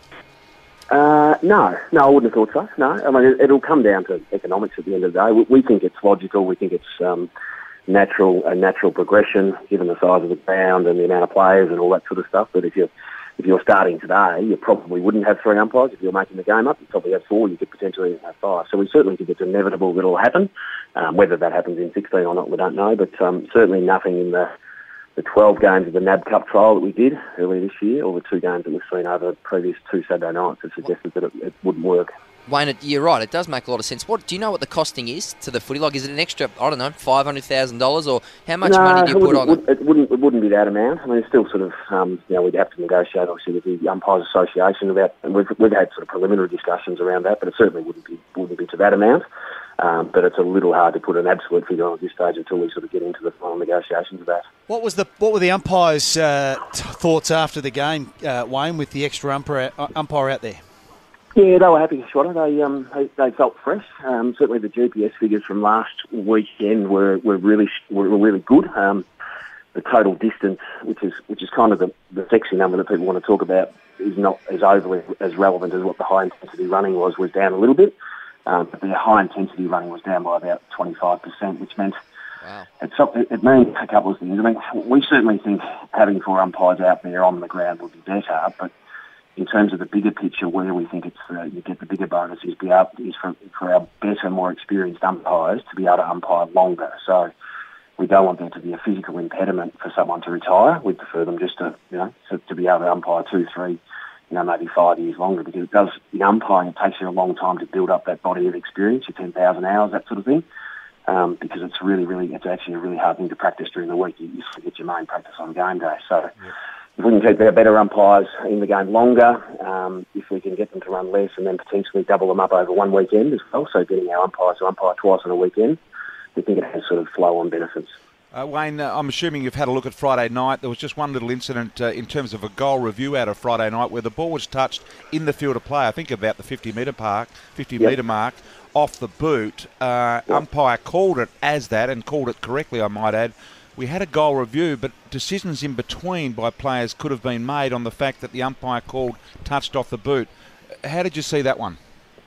Uh, no, no, I wouldn't have thought so. No, I mean, it, it'll come down to economics at the end of the day. We, we think it's logical. We think it's um, natural, a natural progression, given the size of the ground and the amount of players and all that sort of stuff. But if you're if you're starting today, you probably wouldn't have three umpires. If you're making the game up, you probably have four. You could potentially even have five. So we certainly think it's inevitable that it'll happen. Um, whether that happens in sixteen or not, we don't know. But um, certainly nothing in the the twelve games of the N A B Cup trial that we did earlier this year, or the two games that we've seen over the previous two Saturday nights, have suggested that it, it wouldn't work. Wayne, it- you're right. It does make a lot of sense. What do you know? What the costing is to the footy? Like, is it an extra? I don't know, five hundred thousand dollars, or how much no, money do you it put on wouldn't, it? it? Wouldn't. It wouldn't be that amount. I mean, it's still sort of, um, you know, we'd have to negotiate obviously with the Umpires Association about, and we've we've had sort of preliminary discussions around that, but it certainly wouldn't be wouldn't be to that amount. Um, but it's a little hard to put an absolute figure on at this stage until we sort of get into the final negotiations of that. What was the what were the umpires' uh, t- thoughts after the game, uh, Wayne, with the extra umpire, uh, umpire out there? Yeah, they were happy, Shweta. They um they, they felt fresh. Um, certainly the G P S figures from last weekend were, were really were really good. Um, the total distance, which is which is kind of the, the sexy number that people want to talk about, is not as overly as relevant as what the high intensity running was. Was down a little bit, um, but the high intensity running was down by about twenty-five percent, which meant wow. it, it, it means a couple of things. I mean, we certainly think having four umpires out there on the ground would be better, but in terms of the bigger picture, where we think it's uh, you get the bigger bonus is be able, is for, for our better, more experienced umpires to be able to umpire longer. So we don't want there to be a physical impediment for someone to retire. We prefer them just to, you know, to, to be able to umpire two, three, you know, maybe five years longer, because it does, in umpiring, it takes you a long time to build up that body of experience, your ten thousand hours, that sort of thing, um, because it's really, really, it's actually a really hard thing to practice during the week. You just forget your main practice on game day. So yeah. If we can keep our better umpires in the game longer, um, if we can get them to run less and then potentially double them up over one weekend as well, so getting our umpires to umpire twice on a weekend, we think it has sort of flow-on benefits. Uh, Wayne, uh, I'm assuming you've had a look at Friday night. There was just one little incident uh, in terms of a goal review out of Friday night where the ball was touched in the field of play, I think about the fifty metre park, fifty metre Yep. mark, off the boot. Uh, Yep. Umpire called it as that, and called it correctly, I might add. We had a goal review, but decisions in between by players could have been made on the fact that the umpire called touched off the boot. How did you see that one?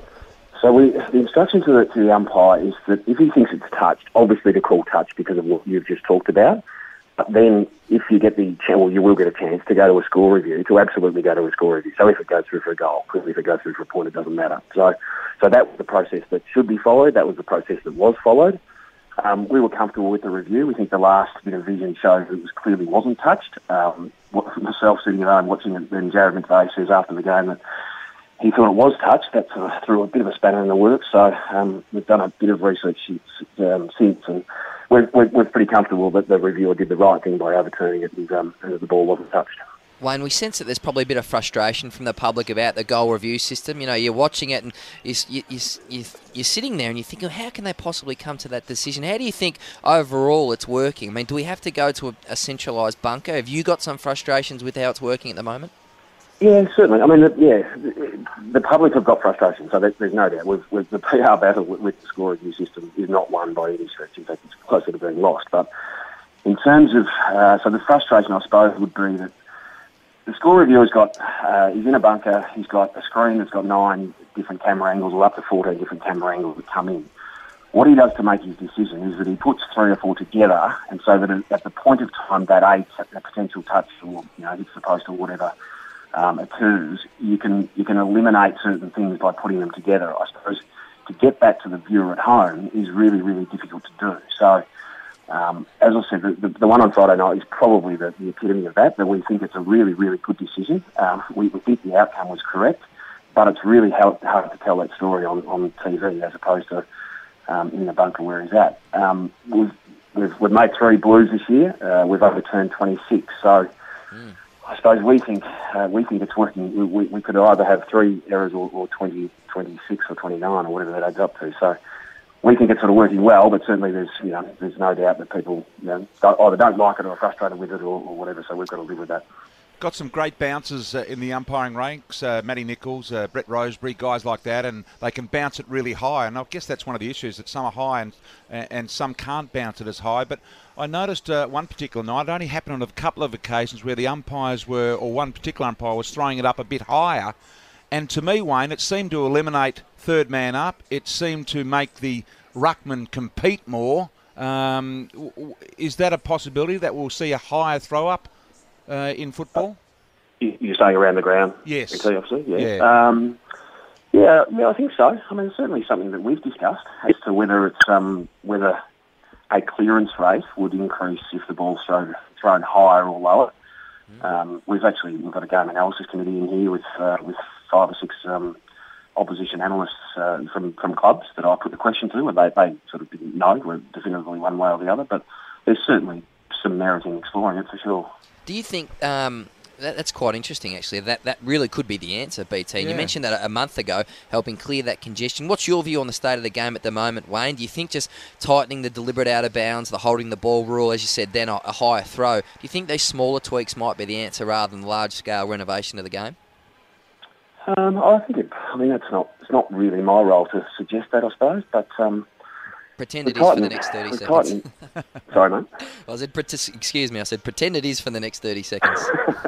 So we, the instruction to the, to the umpire is that if he thinks it's touched, obviously to call touch because of what you've just talked about. But then if you get the chance, well, you will get a chance to go to a score review, to absolutely go to a score review. So if it goes through for a goal, because if it goes through for a point, it doesn't matter. So, so that was the process that should be followed. That was the process that was followed. Um, we were comfortable with the review. We think the last bit of vision shows it was clearly wasn't touched. Um, myself sitting at home watching it, then Jared McVeigh says after the game that he thought it was touched. That sort of threw a bit of a spanner in the works. So um, we've done a bit of research um, since, and we're, we're, we're pretty comfortable that the reviewer did the right thing by overturning it and, um, and that the ball wasn't touched. Wayne, we sense that there's probably a bit of frustration from the public about the goal review system. You know, you're watching it and you're, you're, you're, you're sitting there and you're thinking, how can they possibly come to that decision? How do you think overall it's working? I mean, do we have to go to a, a centralised bunker? Have you got some frustrations with how it's working at the moment? Yeah, certainly. I mean, the, yeah, the, the public have got frustration, so there's, there's no doubt. We've, we've, the P R battle with, with the score review system is not won by any stretch. In fact, it's closer to being lost. But in terms of, uh, so the frustration, I suppose, would be that the score reviewer's got, uh, he's in a bunker, he's got a screen that's got nine different camera angles, or up to fourteen different camera angles that come in. What he does to make his decision is that he puts three or four together, and so that at the point of time that eight, a potential touch, or, you know, hits the post or whatever, um, occurs, you can you can eliminate certain things by putting them together. I suppose to get that to the viewer at home is really, really difficult to do. So, um, as I said, the, the, the one on Friday night is probably the, the epitome of that, that we think it's a really, really good decision. Um, we, we think the outcome was correct, but it's really hard, hard to tell that story on, on T V as opposed to um, in the bunker where he's at. Um, we've, we've, we've made three blues this year. Uh, we've overturned twenty-six, so mm. I suppose we think uh, we think it's working. We, we, we could either have three errors or, or twenty, twenty-six or twenty-nine or whatever that adds up to. So we think it's sort of working well, but certainly there's you know there's no doubt that people you know don't, either don't like it or are frustrated with it or, or whatever. So we've got to live with that. Got some great bouncers uh, in the umpiring ranks, uh, Matty Nichols, uh, Brett Roseberry, guys like that, and they can bounce it really high. And I guess that's one of the issues, that some are high and and some can't bounce it as high. But I noticed uh, one particular night, it only happened on a couple of occasions where the umpires were, or one particular umpire was throwing it up a bit higher. And to me, Wayne, it seemed to eliminate third man up. It seemed to make the ruckman compete more. Um, is that a possibility that we'll see a higher throw up Uh, in football? You're saying around the ground? Yes. Obviously, yeah. Yeah. Um, yeah, yeah, I think so. I mean, it's certainly something that we've discussed as to whether it's um, whether a clearance rate would increase if the ball's thrown thrown higher or lower. Mm. Um, we've actually we've got a game analysis committee in here with uh, with five or six um, opposition analysts uh, from from clubs that I put the question to, and they they sort of didn't know definitively one way or the other. But there's certainly some merit in exploring it for sure. Do you think um, that, that's quite interesting, actually? That that really could be the answer, B T. And Yeah. you mentioned that a month ago, helping clear that congestion. What's your view on the state of the game at the moment, Wayne? Do you think just tightening the deliberate out of bounds, the holding the ball rule, as you said, then a, a higher throw, do you think these smaller tweaks might be the answer rather than large-scale renovation of the game? Um, I think it. I mean, that's not. It's not really my role to suggest that, I suppose. But um, pretend it is for the next thirty seconds. Sorry, mate. I said, excuse me. I said, pretend it is for the next thirty seconds.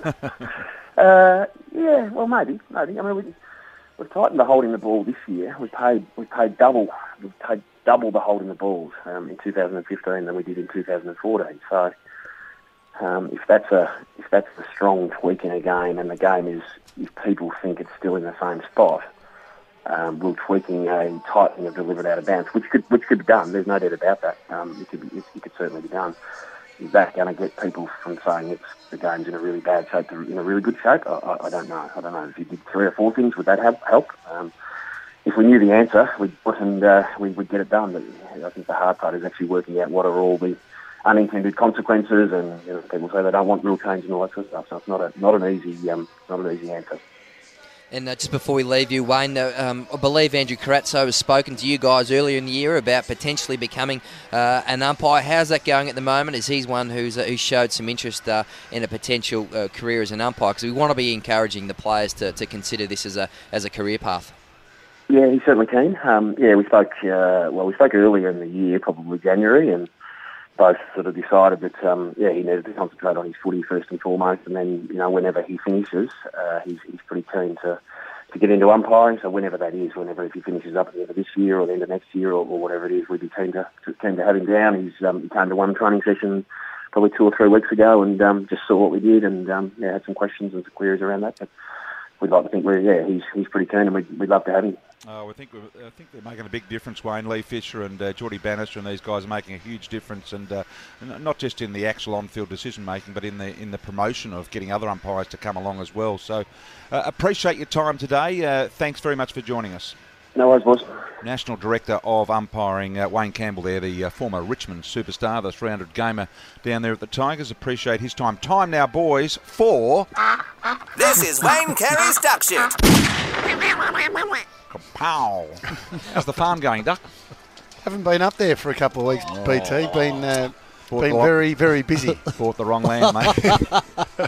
uh, yeah, well, maybe, maybe. I mean, we, we've tightened the holding the ball this year. We paid, we paid double, we paid double the holding the balls um, in two thousand fifteen than we did in two thousand fourteen. So, um, if that's a if that's a strong tweak in a game, and the game is, if people think it's still in the same spot, um, we're tweaking a tightening of deliberate out of bounds, which could which could be done. There's no doubt about that. Um, it could be, it, it could certainly be done. Is that going to get people from saying it's the game's in a really bad shape to in a really good shape? I, I, I don't know. I don't know. If you did three or four things, would that have, help? Um, if we knew the answer, we'd put and uh, we would get it done. But I think the hard part is actually working out what are all the unintended consequences, and you know, people say they don't want rule change and all that sort of stuff. So it's not a not an easy um, not an easy answer. And uh, just before we leave you, Wayne, uh, um, I believe Andrew Carazzo has spoken to you guys earlier in the year about potentially becoming uh, an umpire. How's that going at the moment? Is he's one who's uh, who showed some interest uh, in a potential uh, career as an umpire? Because we want to be encouraging the players to, to consider this as a as a career path. Yeah, he's certainly keen. Um, yeah, we spoke. Uh, well, we spoke earlier in the year, probably January, and both sort of decided that um, yeah, he needed to concentrate on his footy first and foremost, and then you know whenever he finishes, uh, he's he's pretty keen to, to get into umpiring. So whenever that is, whenever if he finishes up at the end of this year or the end of next year or, or whatever it is, we'd be keen to, to keen to have him down. He's um, he came to one training session probably two or three weeks ago and um, just saw what we did and um, yeah, had some questions and some queries around that. But we'd like to think we're yeah, he's he's pretty keen and we'd, we'd love to have him. Oh, I think I think they're making a big difference. Wayne, Lee Fisher and uh, Geordie Bannister and these guys are making a huge difference, and uh, not just in the actual on-field decision making, but in the in the promotion of getting other umpires to come along as well. So, uh, appreciate your time today. Uh, thanks very much for joining us. No worries, boss. National Director of Umpiring, uh, Wayne Campbell there, the uh, former Richmond superstar, the three hundred gamer down there at the Tigers. Appreciate his time. Time now, boys, for... This is Wayne Carey's Duck Shoot. Kapow. How's the farm going, Duck? Haven't been up there for a couple of weeks, oh. B T. Been uh, Bought been the very, very busy. Bought the wrong land, mate.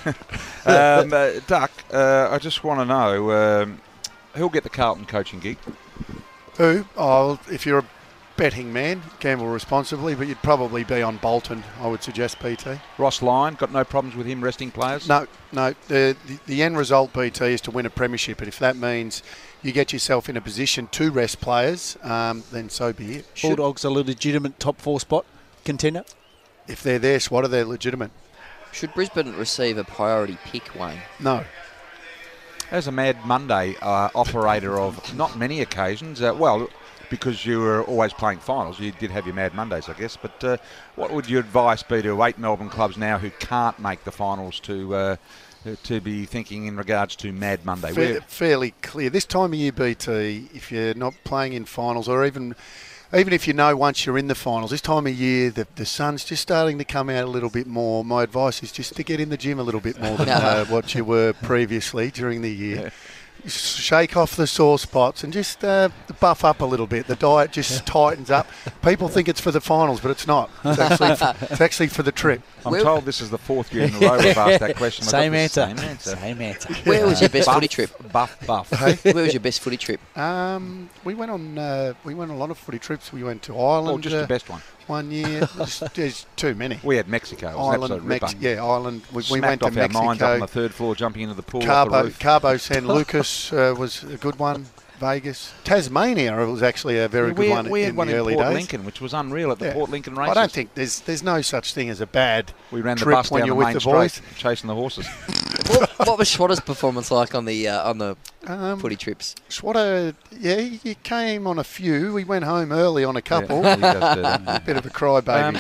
um, uh, Duck, uh, I just want to know, um, who'll get the Carlton coaching gig? Who? Oh, if you're a betting man, gamble responsibly, but you'd probably be on Bolton, I would suggest, B T. Ross Lyon, got no problems with him resting players? No, no. The, the, the end result, B T, is to win a premiership, and if that means you get yourself in a position to rest players, um, then so be it. Bulldogs are a legitimate top four spot contender? If they're there, Swatter, they're legitimate. Should Brisbane receive a priority pick, Wayne? No. As a Mad Monday uh, operator of not many occasions, uh, well, because you were always playing finals, you did have your Mad Mondays, I guess, but uh, what would your advice be to eight Melbourne clubs now who can't make the finals to uh, to be thinking in regards to Mad Monday? Fair, fairly clear. This time of year, B T, if you're not playing in finals or even... Even if you know once you're in the finals, this time of year, the, the sun's just starting to come out a little bit more. My advice is just to get in the gym a little bit more than uh, what you were previously during the year. Yeah. Shake off the sore spots and just uh, buff up a little bit. The diet just tightens up. People think it's for the finals, but it's not. It's actually for, it's actually for the trip. I'm Where told this is the fourth year in a row we've asked that question. Same answer. Same answer. Same answer. Where was your best buff, footy trip? Buff, buff. Hey? Where was your best footy trip? Um, we went on. Uh, we went on a lot of footy trips. We went to Ireland. Oh, just uh, the best one. One year. There's, there's too many. We had Mexico. It was Ireland, an Mex- yeah, Ireland. We, we went to off Mexico. Our minds up on the third floor, jumping into the pool. Cabo, off the roof. Cabo San Lucas uh, was a good one. Vegas, Tasmania was actually a very yeah, good we, one we had in one the in early Port days. Lincoln, which was unreal at the yeah. Port Lincoln races. I don't think there's there's no such thing as a bad we ran the trip bus when down you're the with main the straight, boys. chasing the horses. what, what was Schwatter's performance like on the uh, on the um, footy trips? Schwatter, yeah, he, he came on a few. We went home early on a couple. Yeah, he does do that. Bit of a crybaby,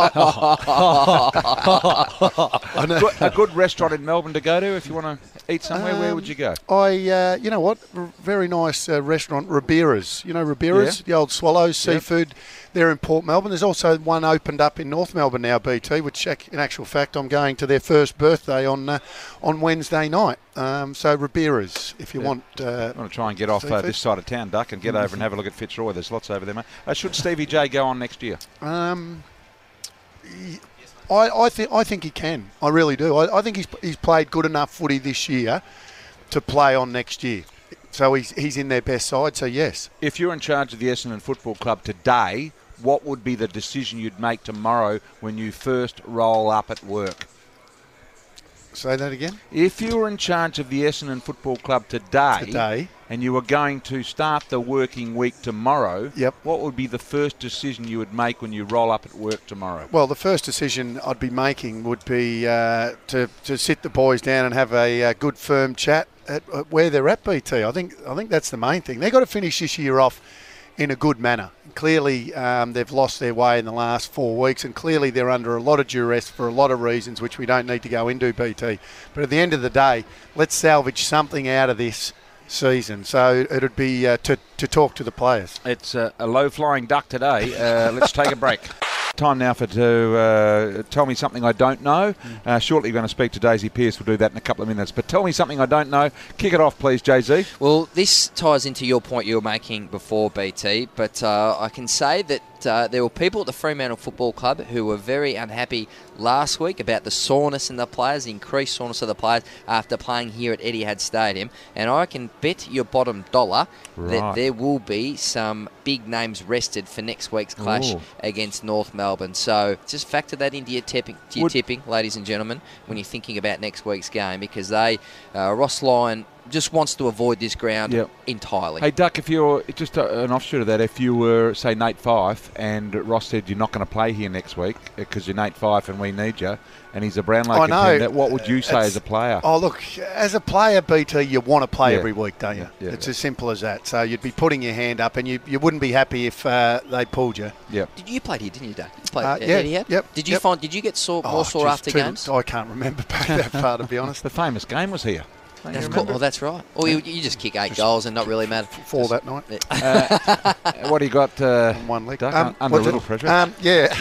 um, a, good, a good restaurant in Melbourne to go to if you want to eat somewhere. Um, where would you go? I, uh, you know what, R- very nice uh, restaurant, Ribera's. You know Ribera's, yeah. The old Swallows seafood. Yep. They're in Port Melbourne. There's also one opened up in North Melbourne now, B T, which in actual fact I'm going to their first birthday on uh, on Wednesday night. Um, so Ribera's, if you yeah. want. Uh, I want to try and get off uh, this side of town, Duck, and get over and have a look at Fitzroy. There's lots over there, mate. Uh, should Stevie J go on next year? Um, he, I, I think I think he can. I really do. I, I think he's he's played good enough footy this year to play on next year. So he's he's in their best side. So yes. If you're in charge of the Essendon Football Club today, what would be the decision you'd make tomorrow when you first roll up at work? Say that again? If you were in charge of the Essendon Football Club today, today, and you were going to start the working week tomorrow, yep. what would be the first decision you would make when you roll up at work tomorrow? Well, the first decision I'd be making would be uh, to, to sit the boys down and have a, a good firm chat at, at where they're at, B T. I think, I think that's the main thing. They've got to finish this year off in a good manner. Clearly, um, they've lost their way in the last four weeks, and clearly they're under a lot of duress for a lot of reasons, which we don't need to go into, B T. But at the end of the day, let's salvage something out of this season. So it'd be uh, to, to talk to the players. It's uh, a low-flying duck today. Uh, let's take a break. Time now for to uh, tell me something I don't know. Uh, shortly we're going to speak to Daisy Pearce. We'll do that in a couple of minutes. But tell me something I don't know. Kick it off, please, Jay Z. Well, this ties into your point you were making before, B T, but uh, I can say that uh, there were people at the Fremantle Football Club who were very unhappy last week about the soreness in the players, the increased soreness of the players after playing here at Etihad Stadium. And I can bet your bottom dollar Right. that there will be some big names rested for next week's clash Ooh. against North Melbourne. So just factor that into your tipping, to your Would- tipping, ladies and gentlemen, when you're thinking about next week's game, because they, uh, Ross Lyon just wants to avoid this ground Yep. entirely. Hey, Duck, if you're just a, an offshoot of that, if you were, say, Nate Fife and Ross said you're not going to play here next week because you're Nate Fife and we need you, and he's a Brownlow I know. contender, what would you say It's- as a player? Oh, look, as a player, B T, you want to play Yeah. every week, don't you? Yeah, it's yeah. as simple as that. So you'd be putting your hand up and you, you wouldn't be happy if uh, they pulled you. Yep. Did you play here, didn't you, Dave? You played Uh, at yeah, Etihad? yep, Did you yep. find? Did you get sore, more Oh, sore geez, after too- games? I can't remember back that far, to be honest. The famous game was here. Don't you That's cool. remember? Oh, that's right. Or you, you just kick eight Just goals and not really matter. Four that night. Uh, what do you got? Uh, On one leg. Duck, Um, un- under a what's little it- pressure. Um, yeah.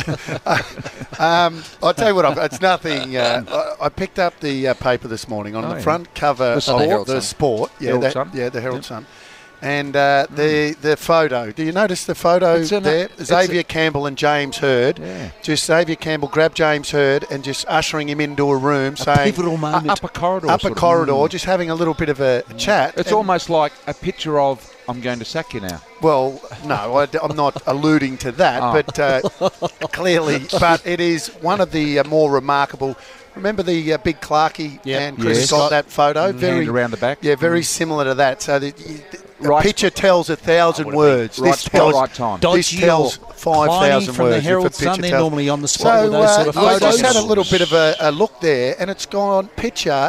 um, I'll tell you what, I've, it's nothing. Uh, I, I picked up the uh, paper this morning on Oh, the yeah. front cover The of Sport? the, Herald Sun. Sport. Yeah, Herald that, Sun? yeah, the Herald Yep. Sun. And uh, the the photo. Do you notice the photo It's an- there? it's Xavier a- Campbell and James Hurd. Yeah. Just Xavier Campbell grabbed James Hurd and just ushering him into a room, saying pivotal moment. Up a corridor. up a sort of. corridor, Mm. just having a little bit of a chat. It's And- almost like a picture of, I'm going to sack you now. Well, no, I, am not alluding to that, Oh. but uh, clearly, but it is one of the uh, more remarkable. Remember the uh, big Clarkey Yep. and Chris Yes. Scott that photo? Mm, hand around the back. Yeah, very similar to that. So the, the Right picture tells a thousand words. Right this spot, tells, right time. This Dodgy tells or five Pliny thousand from words. the if a Herald picture Sun, they're tells- normally on the spot So with those sort uh, of I just photos. had a little bit of a, a look there, and it's gone picture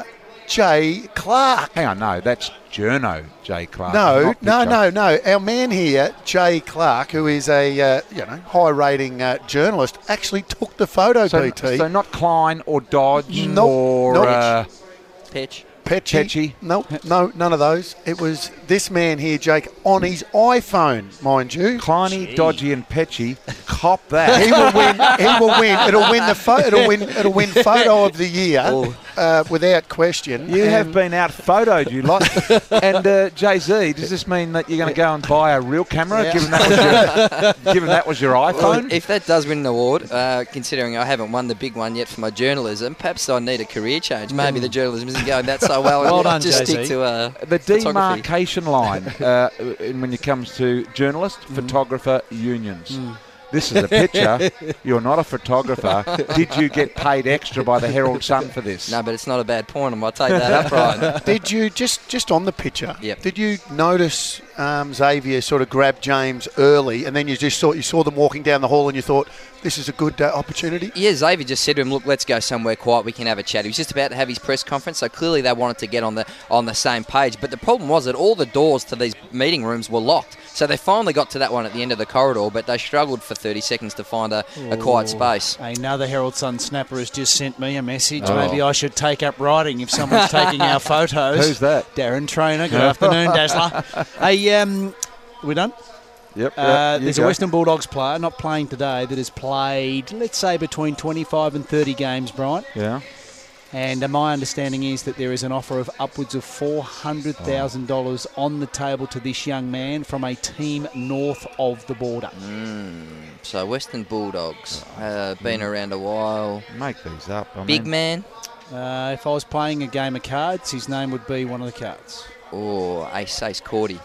Jay Clark. Hang on, no, that's Journo Jay Clark. No, not no, picture. no, no. Our man here, Jay Clark, who is a uh, you know high-rating uh, journalist, actually took the photo. So, B T. so not Klein or Dodge Nope, or nope. uh, Pitch. Petchy. Petchy. No, no, none of those. It was this man here, Jake, on his iPhone, mind you. Kleiny, Dodgy, and Petchy. Cop that. He will win. He will win. It'll win the pho- It'll win. It'll win photo of the year, uh, without question. You And have been out photoed, you lot. And uh, Jay Z, does this mean that you're going to go and buy a real camera, Yeah. given that was your, given that was your Well, iPhone? if that does win an award, uh, considering I haven't won the big one yet for my journalism, perhaps I need a career change. Maybe the journalism isn't going that so well. Well and done, just Jay-Z. stick to uh, the photography. demarcation line uh, in- when it comes to journalist, Mm. photographer unions. This is a picture. You're not a photographer. Did you get paid extra by the Herald Sun for this? No, but it's not a bad point. I might take that up, Ryan. Did you just just on the picture? Yep. Did you notice um, Xavier sort of grab James early, and then you just saw you saw them walking down the hall, and you thought this is a good uh, opportunity? Yeah, Xavier just said to him, "Look, let's go somewhere quiet. We can have a chat." He was just about to have his press conference, so clearly they wanted to get on the on the same page. But the problem was that all the doors to these meeting rooms were locked. So they finally got to that one at the end of the corridor, but they struggled for thirty seconds to find a, a quiet space. Another Herald Sun snapper has just sent me a message. Oh. Maybe I should take up writing if someone's taking our photos. Who's that? Darren Trainer. Good afternoon, Dazzler. Hey, um, we done? Yep. Uh, yep, you there's a go. Western Bulldogs player not playing today that has played, let's say, between twenty-five and thirty games, Brian. Yeah. And uh, my understanding is that there is an offer of upwards of four hundred thousand dollars on the table to this young man from a team north of the border. Mm, so Western Bulldogs, uh, been around a while. Make these up. I Big mean, man Uh, if I was playing a game of cards, his name would be one of the cards. or Ace Ace Cordy.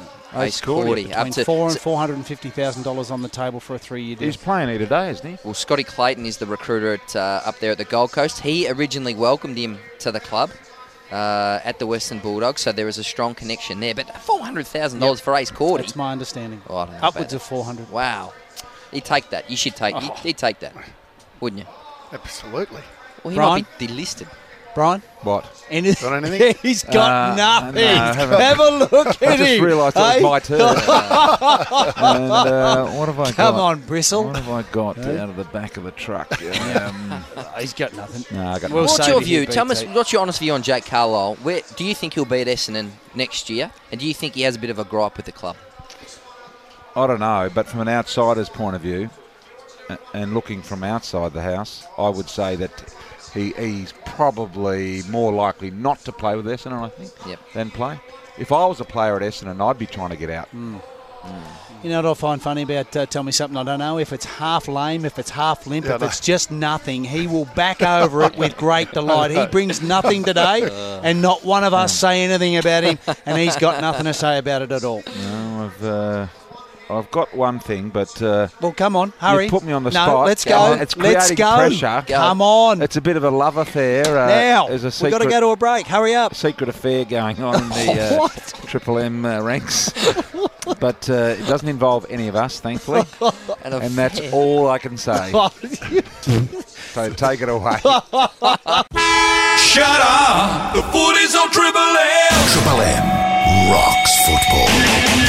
Ace Ace Cordy. Cordy. Up Between to four and four hundred and fifty thousand dollars on the table for a three-year deal. He's playing here today, isn't he? Well, Scotty Clayton is the recruiter at, uh, up there at the Gold Coast. He originally welcomed him to the club uh, at the Western Bulldogs, so there is a strong connection there. But four hundred thousand dollars Yep. for Ace Cordy. That's my understanding. Oh, I don't know Upwards about of four hundred. Wow. He'd take that. You should take Oh. he'd, he'd take that, wouldn't you? Absolutely. Well, he Brian? might be delisted. Brian? What? Any- Got anything? He's got Uh, nothing. no, I haven't. Have a look at I him. just realised it was Hey? my turn. and uh, what have I got? Come on, Bristle. What have I got Hey? out of the back of the truck? Um, He's got nothing. no, I got We'll What's save your it here, view? Tell B us, T. what's your honest view on Jake Carlisle? Where do you think he'll be at Essendon next year? And do you think he has a bit of a gripe with the club? I don't know, but from an outsider's point of view, and looking from outside the house, I would say that he, he's probably more likely not to play with Essendon, I think, yep. than play. If I was a player at Essendon, I'd be trying to get out. Mm. Mm. You know what I find funny about uh, Tell Me Something I Don't Know? If it's half lame, if it's half limp, yeah, if no. it's just nothing, he will back over it with great delight. He brings nothing today, uh, and not one of us say anything about him, and he's got nothing to say about it at all. No, I've... Uh I've got one thing, but... Uh, well, come on, hurry. You put me on the no, spot. let's go. It's creating let's go. pressure. Come on. It's a bit of a love affair. Uh, now, there's a we've secret, got to go to a break. Hurry up. Secret affair going on in the uh, Triple M uh, ranks. But uh, it doesn't involve any of us, thankfully. and, and that's all I can say. So take it away. Shut up! The footy's on Triple M! Triple M rocks football.